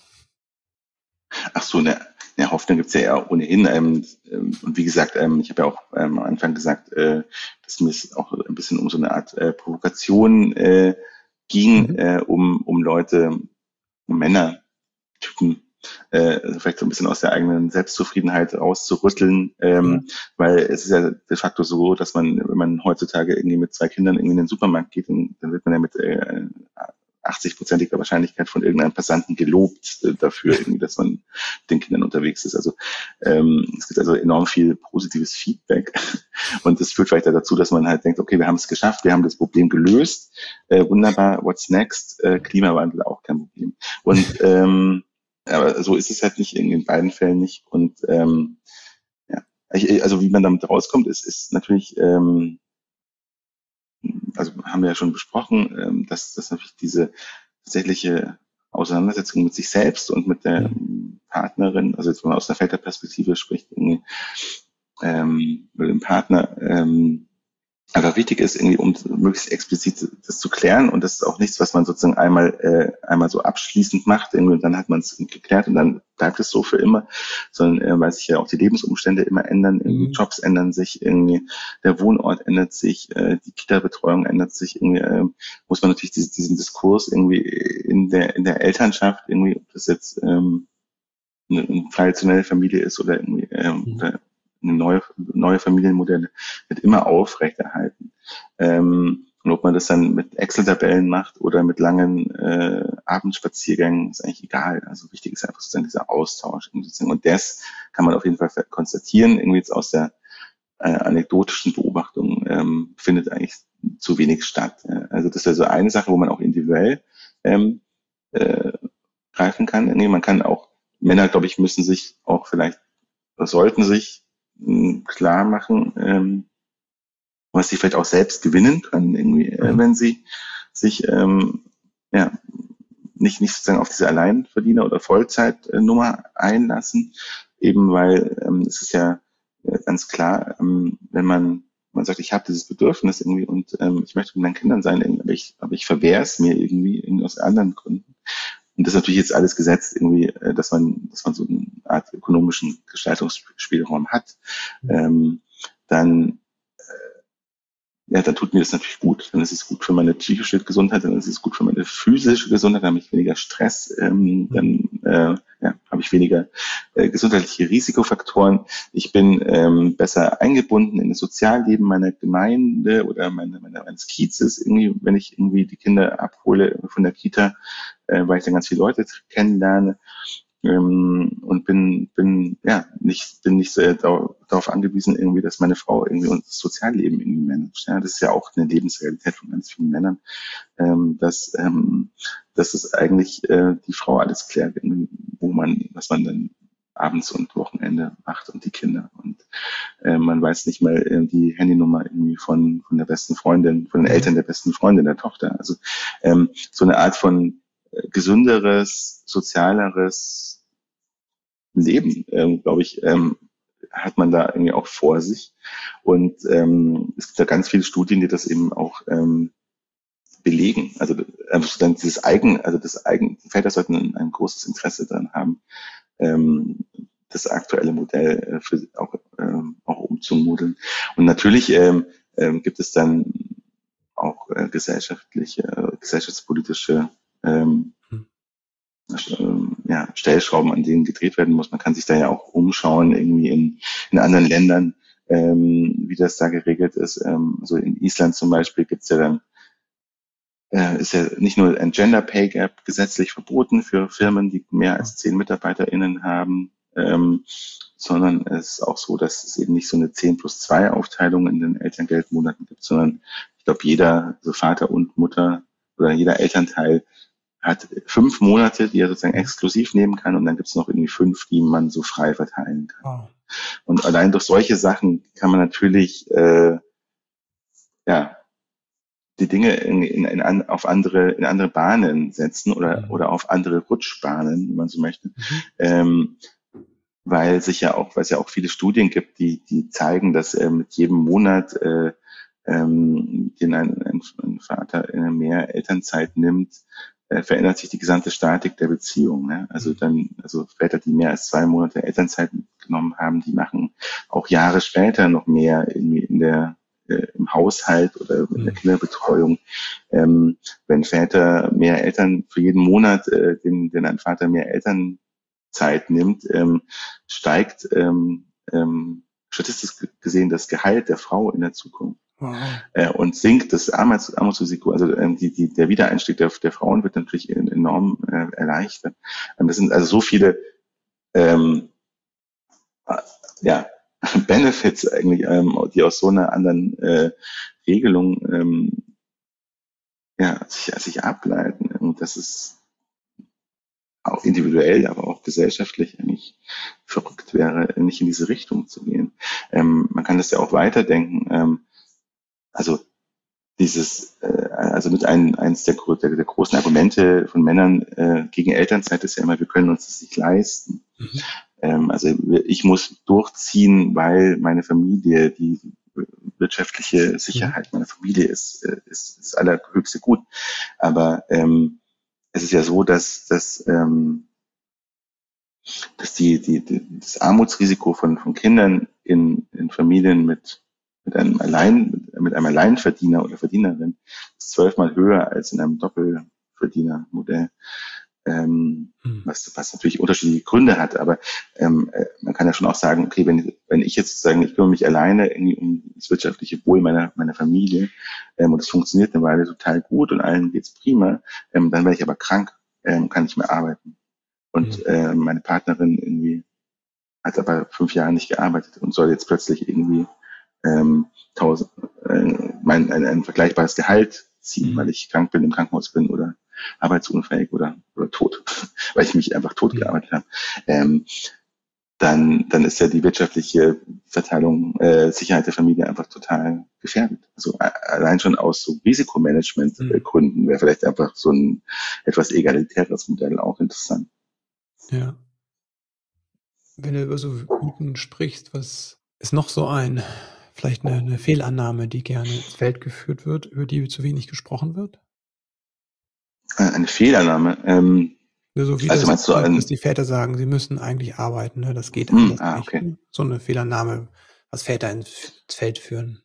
B: Ach so, ne, ne Hoffnung gibt's ja, ja ohnehin. Ähm, und wie gesagt, ähm, ich habe ja auch ähm, am Anfang gesagt, äh, dass mir es auch ein bisschen um so eine Art äh, Provokation äh, ging, mhm. äh, um, um Leute, um Männertypen, äh, also vielleicht so ein bisschen aus der eigenen Selbstzufriedenheit rauszurütteln, ähm, ja. weil es ist ja de facto so, dass man, wenn man heutzutage irgendwie mit zwei Kindern irgendwie in den Supermarkt geht, dann, dann wird man ja mit äh, achtzig-prozentiger Wahrscheinlichkeit von irgendeinem Passanten gelobt äh, dafür, irgendwie, dass man mit den Kindern unterwegs ist. Also ähm, es gibt also enorm viel positives Feedback und das führt vielleicht dazu, dass man halt denkt, okay, wir haben es geschafft, wir haben das Problem gelöst, äh, wunderbar, what's next? Äh, Klimawandel auch kein Problem. Und ähm, aber so ist es halt nicht, in beiden Fällen nicht. Und ähm, ja, also wie man damit rauskommt, ist, ist natürlich ähm, also haben wir ja schon besprochen, dass, dass natürlich diese tatsächliche Auseinandersetzung mit sich selbst und mit der Partnerin, also jetzt wenn man aus der Väterperspektive spricht, irgendwie, ähm, mit dem Partner, ähm, einfach wichtig ist, irgendwie, um möglichst explizit das zu klären. Und das ist auch nichts, was man sozusagen einmal äh, einmal so abschließend macht, irgendwie, und dann hat man es geklärt und dann bleibt es so für immer, sondern äh, weil sich ja auch die Lebensumstände immer ändern, irgendwie mhm. Jobs ändern sich, irgendwie der Wohnort ändert sich, äh, die Kita-Betreuung ändert sich, irgendwie äh, muss man natürlich diesen, diesen Diskurs irgendwie in der in der Elternschaft, irgendwie, ob das jetzt ähm, eine, eine traditionelle Familie ist oder irgendwie ähm, mhm. oder eine neue, neue Familienmodelle wird immer aufrechterhalten. Ähm, und ob man das dann mit Excel-Tabellen macht oder mit langen äh, Abendspaziergängen, ist eigentlich egal. Also wichtig ist einfach sozusagen dieser Austausch. Und das kann man auf jeden Fall konstatieren, irgendwie jetzt aus der äh, anekdotischen Beobachtung ähm, findet eigentlich zu wenig statt. Also das ist also eine Sache, wo man auch individuell ähm, äh, greifen kann. Nee, man kann auch, Männer, glaube ich, müssen sich auch vielleicht, oder sollten sich klar machen, ähm, was sie vielleicht auch selbst gewinnen können, irgendwie, äh, mhm. wenn sie sich ähm, ja nicht nicht sozusagen auf diese Alleinverdiener- oder Vollzeitnummer einlassen, eben weil ähm, es ist ja äh, ganz klar, ähm, wenn man man sagt, ich habe dieses Bedürfnis irgendwie und ähm, ich möchte mit meinen Kindern sein, aber ich aber ich verwehre es mir irgendwie, irgendwie aus anderen Gründen. Und das ist natürlich jetzt alles gesetzt, irgendwie, dass man, dass man so eine Art ökonomischen Gestaltungsspielraum hat. Mhm. Ähm, dann, äh, ja, dann tut mir das natürlich gut. Dann ist es gut für meine psychische Gesundheit, dann ist es gut für meine physische Gesundheit, dann habe ich weniger Stress, ähm, dann äh, ja, habe ich weniger äh, gesundheitliche Risikofaktoren. Ich bin ähm, besser eingebunden in das Sozialleben meiner Gemeinde oder meine, meine, meines Kiezes, irgendwie, wenn ich irgendwie die Kinder abhole von der Kita, äh, weil ich dann ganz viele Leute kennenlerne. Ähm, und bin bin ja nicht bin nicht sehr darauf, darauf angewiesen, irgendwie, dass meine Frau irgendwie unser Sozialleben irgendwie managt. Ja, das ist ja auch eine Lebensrealität von ganz vielen Männern, ähm, dass ähm, dass es eigentlich äh, die Frau alles klärt, irgendwie, wo man was man dann abends und Wochenende macht und die Kinder und äh, man weiß nicht mal äh, die Handynummer irgendwie von von der besten Freundin, von den Eltern der besten Freundin der Tochter. Also ähm, so eine Art von äh, gesünderes, sozialeres Leben, ähm, glaube ich, ähm, hat man da irgendwie auch vor sich. Und ähm, es gibt ja ganz viele Studien, die das eben auch ähm, belegen. Also, also dann dieses Eigen, also das Eigen, die Väter sollten ein, ein großes Interesse daran haben, ähm, das aktuelle Modell äh, für auch, ähm, auch umzumodeln. Und natürlich ähm, ähm, gibt es dann auch äh, gesellschaftliche, äh, gesellschaftspolitische ähm, hm. äh, ja, Stellschrauben, an denen gedreht werden muss. Man kann sich da ja auch umschauen, irgendwie in, in anderen Ländern, ähm, wie das da geregelt ist. Ähm, also in Island zum Beispiel gibt's ja dann äh, ist ja nicht nur ein Gender Pay Gap gesetzlich verboten für Firmen, die mehr als zehn MitarbeiterInnen haben, ähm, sondern es ist auch so, dass es eben nicht so eine zehn plus zwei Aufteilung in den Elterngeldmonaten gibt, sondern ich glaube, jeder, also Vater und Mutter oder jeder Elternteil hat fünf Monate, die er sozusagen exklusiv nehmen kann, und dann gibt es noch irgendwie fünf, die man so frei verteilen kann. Wow. Und allein durch solche Sachen kann man natürlich äh, ja die Dinge in, in, in, auf andere, in andere Bahnen setzen oder, mhm. oder auf andere Rutschbahnen, wenn man so möchte. Mhm. Ähm, weil sich ja auch, weil es ja auch viele Studien gibt, die, die zeigen, dass äh, mit jedem Monat, äh, ähm, den ein, ein, ein Vater äh, mehr Elternzeit nimmt, äh, verändert sich die gesamte Statik der Beziehung. Ne? Also dann, also Väter, die mehr als zwei Monate Elternzeit genommen haben, die machen auch Jahre später noch mehr irgendwie in der äh, im Haushalt oder in der Kinderbetreuung. Ähm, wenn Väter mehr Eltern für jeden Monat, äh, den, den ein Vater mehr Elternzeit nimmt, ähm, steigt ähm, ähm, statistisch gesehen das Gehalt der Frau in der Zukunft. Wow. Äh, und sinkt das Armuts, Armutsrisiko, also ähm, die, die, der Wiedereinstieg der, der Frauen wird natürlich enorm äh, erleichtert. Ähm, das sind also so viele ähm, äh, ja, Benefits eigentlich, ähm, die aus so einer anderen äh, Regelung ähm, ja, sich, sich ableiten. Und das ist auch individuell, aber auch gesellschaftlich eigentlich verrückt wäre, nicht in diese Richtung zu gehen. Ähm, man kann das ja auch weiterdenken. Ähm, also dieses, äh, also mit ein, eins der, der, der großen Argumente von Männern äh, gegen Elternzeit ist ja immer, wir können uns das nicht leisten. Mhm. Ähm, also ich muss durchziehen, weil meine Familie, die wirtschaftliche Sicherheit meiner Familie ist, ist, ist das allerhöchste Gut. Aber ähm, es ist ja so, dass, dass, ähm, dass die, die, die, das Armutsrisiko von, von Kindern in, in Familien mit mit einem Allein, mit einem Alleinverdiener oder Verdienerin ist zwölfmal höher als in einem Doppelverdienermodell, ähm, hm. was, was natürlich unterschiedliche Gründe hat. Aber ähm, man kann ja schon auch sagen, okay, wenn, wenn ich jetzt sagen, ich kümmere mich alleine irgendwie um das wirtschaftliche Wohl meiner, meiner Familie ähm, und es funktioniert eine Weile total gut und allen geht's prima, ähm, dann werde ich aber krank, ähm, kann nicht mehr arbeiten. Und hm. äh, meine Partnerin irgendwie hat aber fünf Jahre nicht gearbeitet und soll jetzt plötzlich irgendwie ähm, tausend, äh, mein, ein, ein vergleichbares Gehalt ziehen, mhm. weil ich krank bin, im Krankenhaus bin oder arbeitsunfähig oder, oder tot, weil ich mich einfach tot gearbeitet habe, ähm, dann, dann ist ja die wirtschaftliche Verteilung, äh, Sicherheit der Familie einfach total gefährdet. Also äh, allein schon aus so Risikomanagement-Gründen mhm. wäre vielleicht einfach so ein etwas egalitäres Modell auch interessant.
C: Ja. Wenn du über so Mythen sprichst, was ist noch so ein Vielleicht eine, eine Fehlannahme, die gerne ins Feld geführt wird, über die zu wenig gesprochen wird?
B: Eine Fehlannahme? Ähm,
C: ja, so wie
B: also
C: das,
B: meinst du ein,
C: dass die Väter sagen, sie müssen eigentlich arbeiten, ne? Das geht
B: hm,
C: anders
B: ah,
C: nicht.
B: Okay.
C: Ne? So eine Fehlannahme, was Väter ins, ins Feld führen.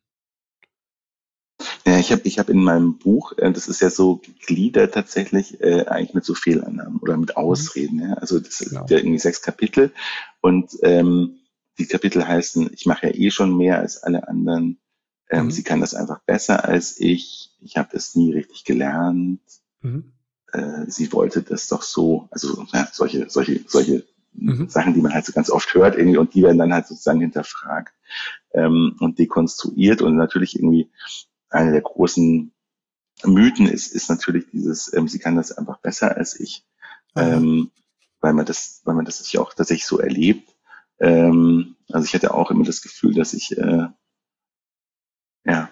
B: Ja, ich habe ich hab in meinem Buch, äh, das ist ja so gegliedert tatsächlich, äh, eigentlich mit so Fehlannahmen oder mit Ausreden. Mhm. Ja? Also das sind genau. ja irgendwie sechs Kapitel und ähm, die Kapitel heißen, ich mache ja eh schon mehr als alle anderen, ähm, mhm. sie kann das einfach besser als ich, ich habe das nie richtig gelernt, mhm. äh, sie wollte das doch so, also ja, solche solche solche mhm. Sachen, die man halt so ganz oft hört irgendwie und die werden dann halt sozusagen hinterfragt ähm, und dekonstruiert und natürlich irgendwie eine der großen Mythen ist, ist natürlich dieses, ähm, sie kann das einfach besser als ich, ähm, weil man das, weil man das sich auch tatsächlich so erlebt. Ähm, also ich hatte auch immer das Gefühl, dass ich, äh, ja,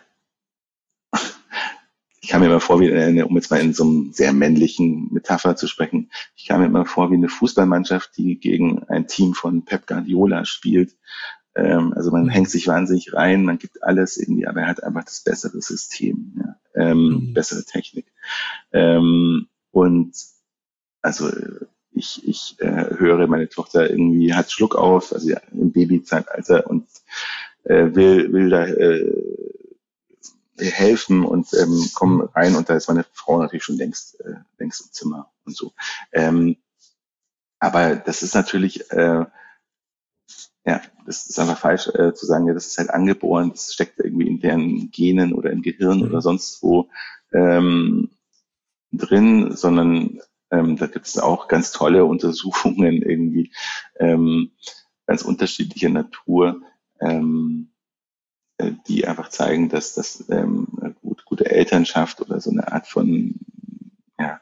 B: ich kam mir immer vor, wie eine, um jetzt mal in so einem sehr männlichen Metapher zu sprechen, ich kam mir immer vor wie eine Fußballmannschaft, die gegen ein Team von Pep Guardiola spielt. Ähm, also man mhm. hängt sich wahnsinnig rein, man gibt alles irgendwie, aber er hat einfach das bessere System, ja, ähm, mhm. bessere Technik. Ähm, und also ich, ich äh, höre, meine Tochter irgendwie hat Schluck auf, also ja, im Babyzeitalter und äh, will, will da äh, helfen und ähm, komme rein und da ist meine Frau natürlich schon längst, äh, längst im Zimmer und so. Ähm, aber das ist natürlich, äh, ja, das ist einfach falsch äh, zu sagen, ja, das ist halt angeboren, das steckt irgendwie in deren Genen oder im Gehirn oder sonst wo ähm, drin, sondern ähm, da gibt es auch ganz tolle Untersuchungen irgendwie, ähm, ganz unterschiedlicher Natur, ähm, äh, die einfach zeigen, dass das ähm, gut, gute Elternschaft oder so eine Art von ja,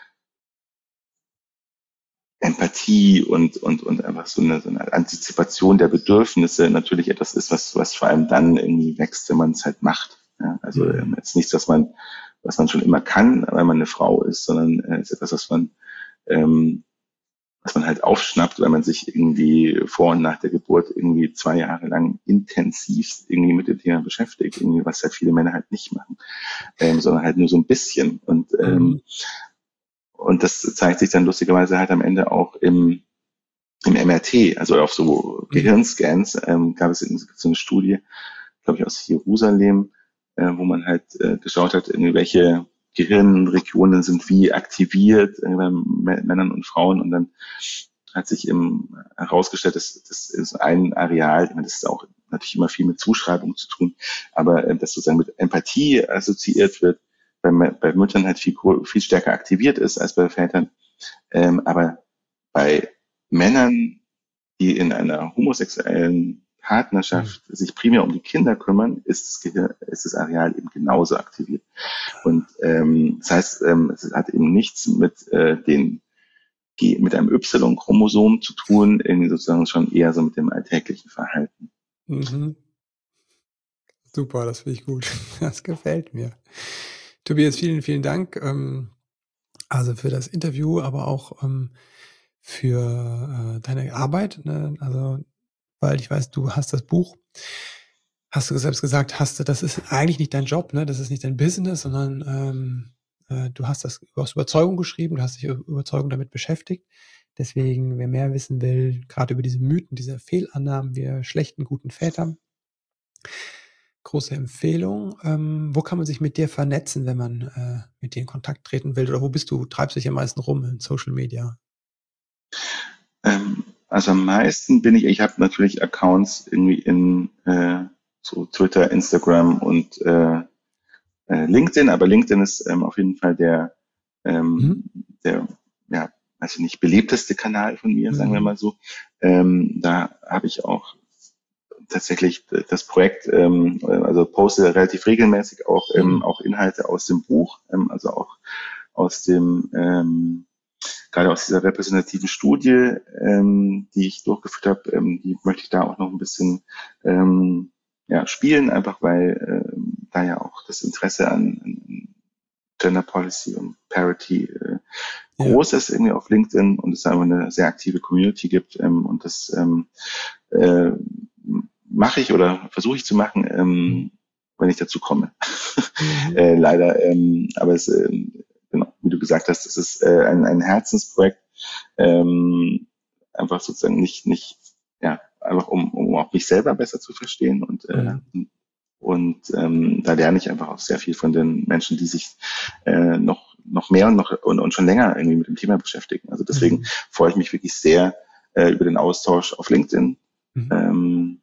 B: Empathie und, und, und einfach so eine, so eine Antizipation der Bedürfnisse natürlich etwas ist, was, was vor allem dann irgendwie wächst, wenn man es halt macht. Ja, also
C: Mhm.
B: ähm, jetzt nichts, was man, was man schon immer kann, weil man eine Frau ist, sondern äh, ist etwas, was man, ähm, was man halt aufschnappt, weil man sich irgendwie vor und nach der Geburt irgendwie zwei Jahre lang intensiv irgendwie mit dem Thema beschäftigt, irgendwie, was halt viele Männer halt nicht machen, ähm, sondern halt nur so ein bisschen. Und ähm,
C: Mhm.
B: Und das zeigt sich dann lustigerweise halt am Ende auch im, im M R T, also auf so Gehirnscans, ähm, gab es so eine Studie, glaube ich, aus Jerusalem, äh, wo man halt äh, geschaut hat, irgendwie welche Gehirnregionen sind wie aktiviert äh, bei Männern und Frauen und dann hat sich eben herausgestellt, dass das ist ein Areal, ich meine, das ist auch natürlich immer viel mit Zuschreibung zu tun, aber äh, das sozusagen mit Empathie assoziiert wird, bei, bei Müttern halt viel, viel stärker aktiviert ist als bei Vätern. Ähm, aber bei Männern, die in einer homosexuellen Partnerschaft mhm. sich primär um die Kinder kümmern, ist das, Gehirn, ist das Areal eben genauso aktiviert. Und ähm, das heißt, ähm, es hat eben nichts mit äh, den mit einem Y-Chromosom zu tun, irgendwie sozusagen schon eher so mit dem alltäglichen Verhalten.
C: Mhm. Super, das finde ich gut. Das gefällt mir. Tobias, vielen, vielen Dank ähm, also für das Interview, aber auch ähm, für äh, deine Arbeit. Ne? Also, weil ich weiß, du hast das Buch, hast du selbst gesagt, hast du, das ist eigentlich nicht dein Job, ne? Das ist nicht dein Business, sondern ähm, äh, du hast das aus Überzeugung geschrieben, du hast dich Überzeugung damit beschäftigt. Deswegen, wer mehr wissen will, gerade über diese Mythen, diese Fehlannahmen, wir schlechten, guten Väter, große Empfehlung. Ähm, wo kann man sich mit dir vernetzen, wenn man äh, mit dir in Kontakt treten will? Oder wo bist du? Treibst dich am meisten rum in Social Media?
B: Ähm, also am meisten bin ich, ich habe natürlich Accounts irgendwie in äh, so Twitter, Instagram und äh, äh, LinkedIn, aber LinkedIn ist ähm, auf jeden Fall der, ähm, mhm. der, ja, also nicht beliebteste Kanal von mir, mhm. sagen wir mal so. Ähm, da habe ich auch tatsächlich das Projekt, ähm, also poste relativ regelmäßig auch, ähm, mhm. auch Inhalte aus dem Buch, ähm, also auch aus dem, ähm, gerade aus dieser repräsentativen Studie, ähm, die ich durchgeführt habe, ähm, die möchte ich da auch noch ein bisschen ähm, ja, spielen, einfach weil ähm, da ja auch das Interesse an, an Gender Policy und Parity äh, ja. groß ist irgendwie auf LinkedIn und es einfach eine sehr aktive Community gibt ähm, und das ähm, äh, mache ich oder versuche ich zu machen, ähm, wenn ich dazu komme. Mhm. äh, leider, ähm, aber es, äh, genau, wie du gesagt hast, es ist äh, ein, ein Herzensprojekt, ähm, einfach sozusagen nicht, nicht, ja, einfach um, um auch mich selber besser zu verstehen und äh, mhm. und ähm, da lerne ich einfach auch sehr viel von den Menschen, die sich äh, noch noch mehr und noch und, und schon länger irgendwie mit dem Thema beschäftigen. Also deswegen mhm. freue ich mich wirklich sehr äh, über den Austausch auf LinkedIn. Mhm. Ähm,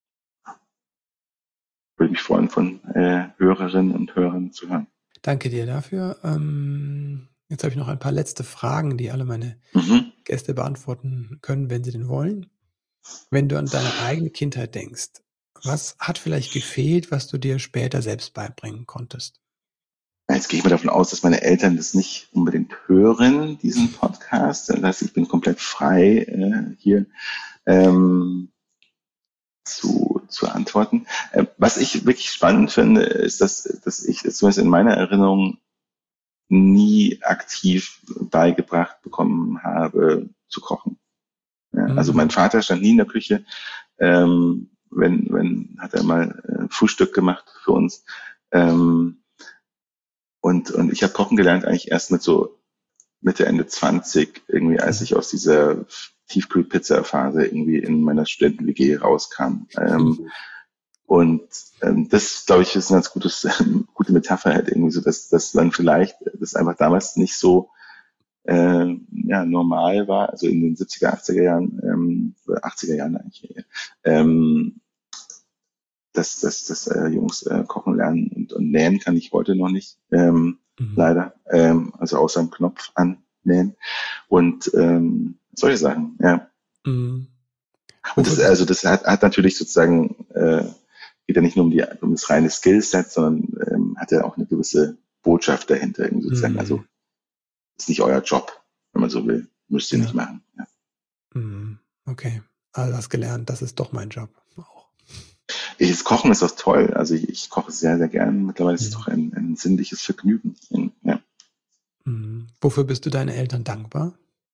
B: würde mich freuen, von äh, Hörerinnen und Hörern zu hören.
C: Danke dir dafür. Ähm, jetzt habe ich noch ein paar letzte Fragen, die alle meine mhm. Gäste beantworten können, wenn sie denn wollen. Wenn du an deine eigene Kindheit denkst, was hat vielleicht gefehlt, was du dir später selbst beibringen konntest?
B: Jetzt gehe ich mal davon aus, dass meine Eltern das nicht unbedingt hören, diesen Podcast. Das heißt, ich bin komplett frei äh, hier ähm, zu, zu antworten. Äh, was ich wirklich spannend finde, ist, dass, dass ich zumindest in meiner Erinnerung nie aktiv beigebracht bekommen habe, zu kochen. Ja, mhm. Also mein Vater stand nie in der Küche. Ähm, wenn, wenn hat er mal äh, Frühstück gemacht für uns. Ähm, und, und ich habe kochen gelernt eigentlich erst mit so Mitte, Ende zwanzig, irgendwie, als ich aus dieser Tiefkühlpizza-Phase irgendwie in meiner Studenten-W G rauskam. Ähm, und ähm, das, glaube ich, ist eine ganz gutes, ähm, gute Metapher halt irgendwie so, dass, dass dann vielleicht das einfach damals nicht so äh, ja, normal war, also in den siebziger, achtziger Jahren, ähm, oder achtziger Jahren eigentlich, ähm, dass, dass, dass äh, Jungs äh, kochen lernen und, und nähen kann ich heute noch nicht, ähm, mhm. leider, ähm, also außer einem Knopf annähen und ähm, solche Sachen, ja. Mhm. Und das, also das hat, hat natürlich sozusagen, äh, geht ja nicht nur um, die, um das reine Skillset, sondern ähm, hat ja auch eine gewisse Botschaft dahinter, irgendwie sozusagen, mhm. also ist nicht euer Job, wenn man so will, müsst ihr ja. nicht machen. Ja.
C: Mhm. Okay, also das gelernt, das ist doch mein Job auch.
B: Ich, das Kochen ist auch toll, also ich, ich koche sehr, sehr gern, mittlerweile ist es mhm. doch ein, ein sinnliches Vergnügen. Ja.
C: Mhm. Wofür bist du deinen Eltern dankbar?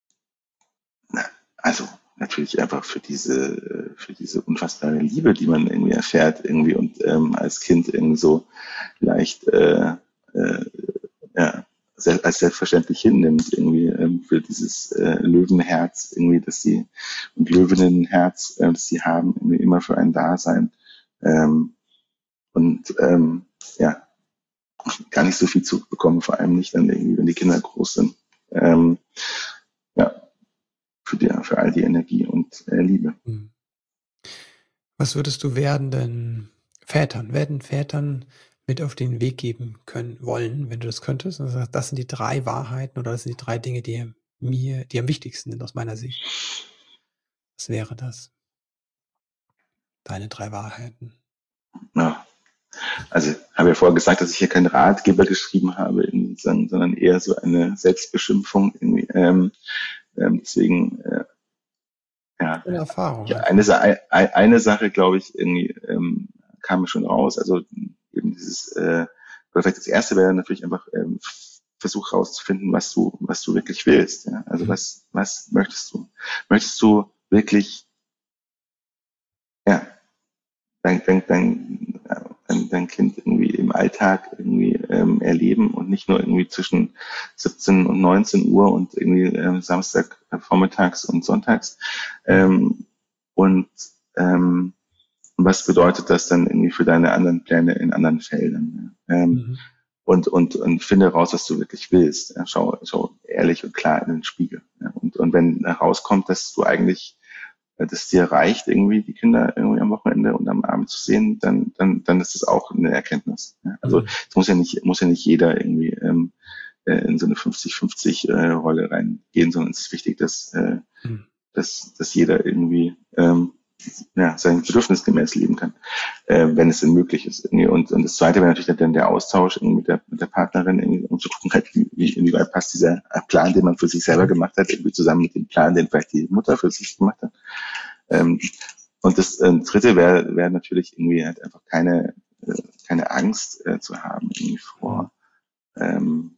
B: Na, also natürlich einfach für diese, für diese unfassbare Liebe, die man irgendwie erfährt irgendwie und ähm, als Kind irgendwie so leicht äh, äh, ja, als selbstverständlich hinnimmt, irgendwie ähm, für dieses äh, Löwenherz, irgendwie, dass sie und Löwinnenherz, äh, das sie haben, irgendwie immer für ein Dasein. Ähm, und ähm, ja, gar nicht so viel zurückbekommen, vor allem nicht dann irgendwie, wenn die Kinder groß sind. Ähm, ja, für, die, für all die Energie und äh, Liebe.
C: Was würdest du werdenden Vätern, werdenden Vätern mit auf den Weg geben können wollen, wenn du das könntest? Also das sind die drei Wahrheiten oder das sind die drei Dinge, die mir, die am wichtigsten sind aus meiner Sicht. Was wäre das? Deine drei Wahrheiten.
B: Ja. Also habe ja vorher gesagt, dass ich hier keinen Ratgeber geschrieben habe, sondern eher so eine Selbstbeschimpfung. Irgendwie. Ähm, ähm, deswegen äh, ja,
C: eine Erfahrung.
B: Ja, eine, eine Sache, glaube ich, irgendwie ähm, kam mir schon raus. Also eben dieses, äh, oder vielleicht das erste wäre natürlich einfach ähm, Versuch rauszufinden, was du, was du wirklich willst. Ja? Also mhm. was, was möchtest du? Möchtest du wirklich, ja, dein, dein, dein, dein, dein Kind irgendwie im Alltag irgendwie ähm, erleben und nicht nur irgendwie zwischen siebzehn und neunzehn Uhr und irgendwie ähm, Samstag äh, vormittags und sonntags. Ähm, und ähm, was bedeutet das dann irgendwie für deine anderen Pläne in anderen Feldern? Ähm, mhm. und, und, und finde raus, was du wirklich willst. Ja? Schau, schau ehrlich und klar in den Spiegel. Ja? Und, und wenn herauskommt, dass du eigentlich dass dir reicht, irgendwie die Kinder irgendwie am Wochenende und am Abend zu sehen, dann, dann, dann ist es auch eine Erkenntnis. Ja? Also mhm. es muss ja nicht, muss ja nicht jeder irgendwie ähm, äh, in so eine fünfzig fünfzig äh, Rolle reingehen, sondern es ist wichtig, dass, äh, mhm. dass, dass jeder irgendwie ähm, ja, sein Bedürfnis gemäß leben kann, äh, wenn es denn möglich ist. Irgendwie. Und, und das Zweite wäre natürlich dann der Austausch irgendwie mit der, mit der Partnerin, irgendwie, um zu gucken, halt, wie, wie, inwieweit passt dieser Plan, den man für sich selber gemacht hat, irgendwie zusammen mit dem Plan, den vielleicht die Mutter für sich gemacht hat. Ähm, und das äh, Dritte wäre wäre natürlich irgendwie halt einfach keine, äh, keine Angst äh, zu haben irgendwie vor ähm,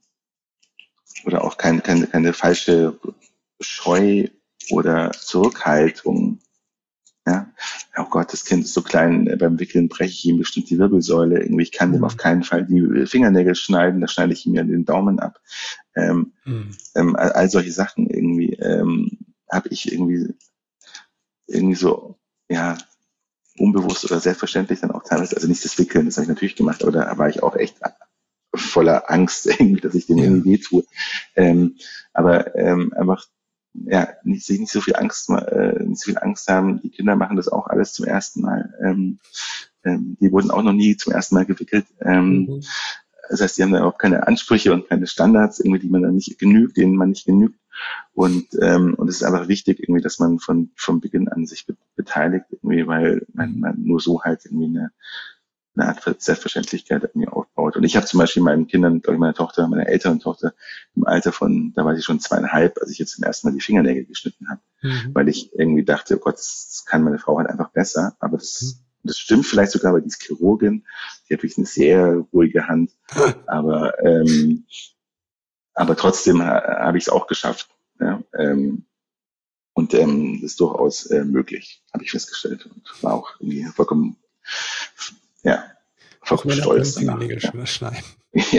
B: oder auch keine, keine, keine falsche Scheu oder Zurückhaltung. Ja, oh Gott, das Kind ist so klein, beim Wickeln breche ich ihm bestimmt die Wirbelsäule, irgendwie, ich kann mhm. dem auf keinen Fall die Fingernägel schneiden, da schneide ich ihm ja den Daumen ab. Ähm, mhm. ähm, all, all solche Sachen irgendwie ähm, habe ich irgendwie irgendwie so, ja, unbewusst oder selbstverständlich dann auch teilweise, also nicht das Wickeln, das habe ich natürlich gemacht, aber da war ich auch echt voller Angst irgendwie, dass ich dem ja. irgendwie wehtue. Ähm, aber ähm, einfach ja, nicht, sich nicht so viel Angst, äh, nicht so viel Angst haben. Die Kinder machen das auch alles zum ersten Mal. Ähm, ähm, die wurden auch noch nie zum ersten Mal gewickelt. Ähm, mhm. Das heißt, die haben da auch keine Ansprüche und keine Standards, irgendwie, die man dann nicht genügt, denen man nicht genügt. Und ähm, und es ist einfach wichtig, irgendwie, dass man von von Beginn an sich be- beteiligt, irgendwie, weil man, man nur so halt irgendwie eine eine Art Selbstverständlichkeit irgendwie aufbaut. Und ich habe zum Beispiel meinen Kindern, glaube ich, meiner Tochter, meiner älteren Tochter, im Alter von, da war sie schon zweieinhalb, als ich jetzt zum ersten Mal die Fingernägel geschnitten habe, mhm. weil ich irgendwie dachte, oh Gott, das kann meine Frau halt einfach besser. Aber das, mhm. das stimmt vielleicht sogar, weil die ist Chirurgin, die hat wirklich eine sehr ruhige Hand. Aber ähm, aber trotzdem ha, habe ich es auch geschafft. Ja, ähm, und ähm, das ist durchaus äh, möglich, habe ich festgestellt. Und war auch irgendwie vollkommen ja, vollkommen stolz danach.
C: Ja. Schneiden.
B: Ja,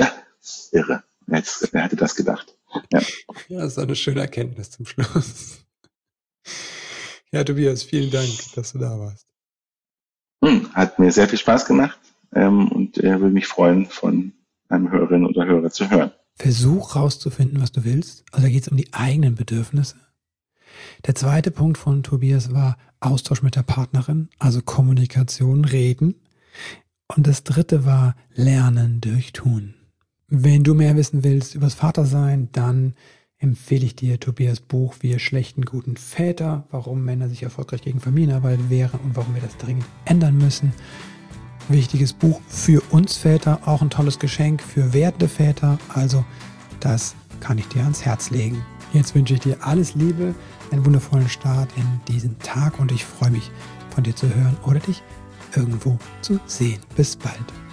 B: Irre. Wer, hätte, wer hätte das gedacht? Ja.
C: Ja, das ist eine schöne Erkenntnis zum Schluss. Ja, Tobias, vielen Dank, dass du da warst.
B: Hm, hat mir sehr viel Spaß gemacht ähm, und äh, würde mich freuen, von einem Hörerin oder Hörer zu hören.
C: Versuch rauszufinden, was du willst. Also da geht es um die eigenen Bedürfnisse. Der zweite Punkt von Tobias war Austausch mit der Partnerin, also Kommunikation, Reden. Und das dritte war Lernen durch Tun. Wenn du mehr wissen willst über das Vatersein, dann empfehle ich dir Tobias Buch Wir schlechten guten Väter, warum Männer sich erfolgreich gegen Familienarbeit wehren und warum wir das dringend ändern müssen. Wichtiges Buch für uns Väter, auch ein tolles Geschenk für werdende Väter. Also das kann ich dir ans Herz legen. Jetzt wünsche ich dir alles Liebe, einen wundervollen Start in diesen Tag und ich freue mich, von dir zu hören oder dich irgendwo zu sehen. Bis bald.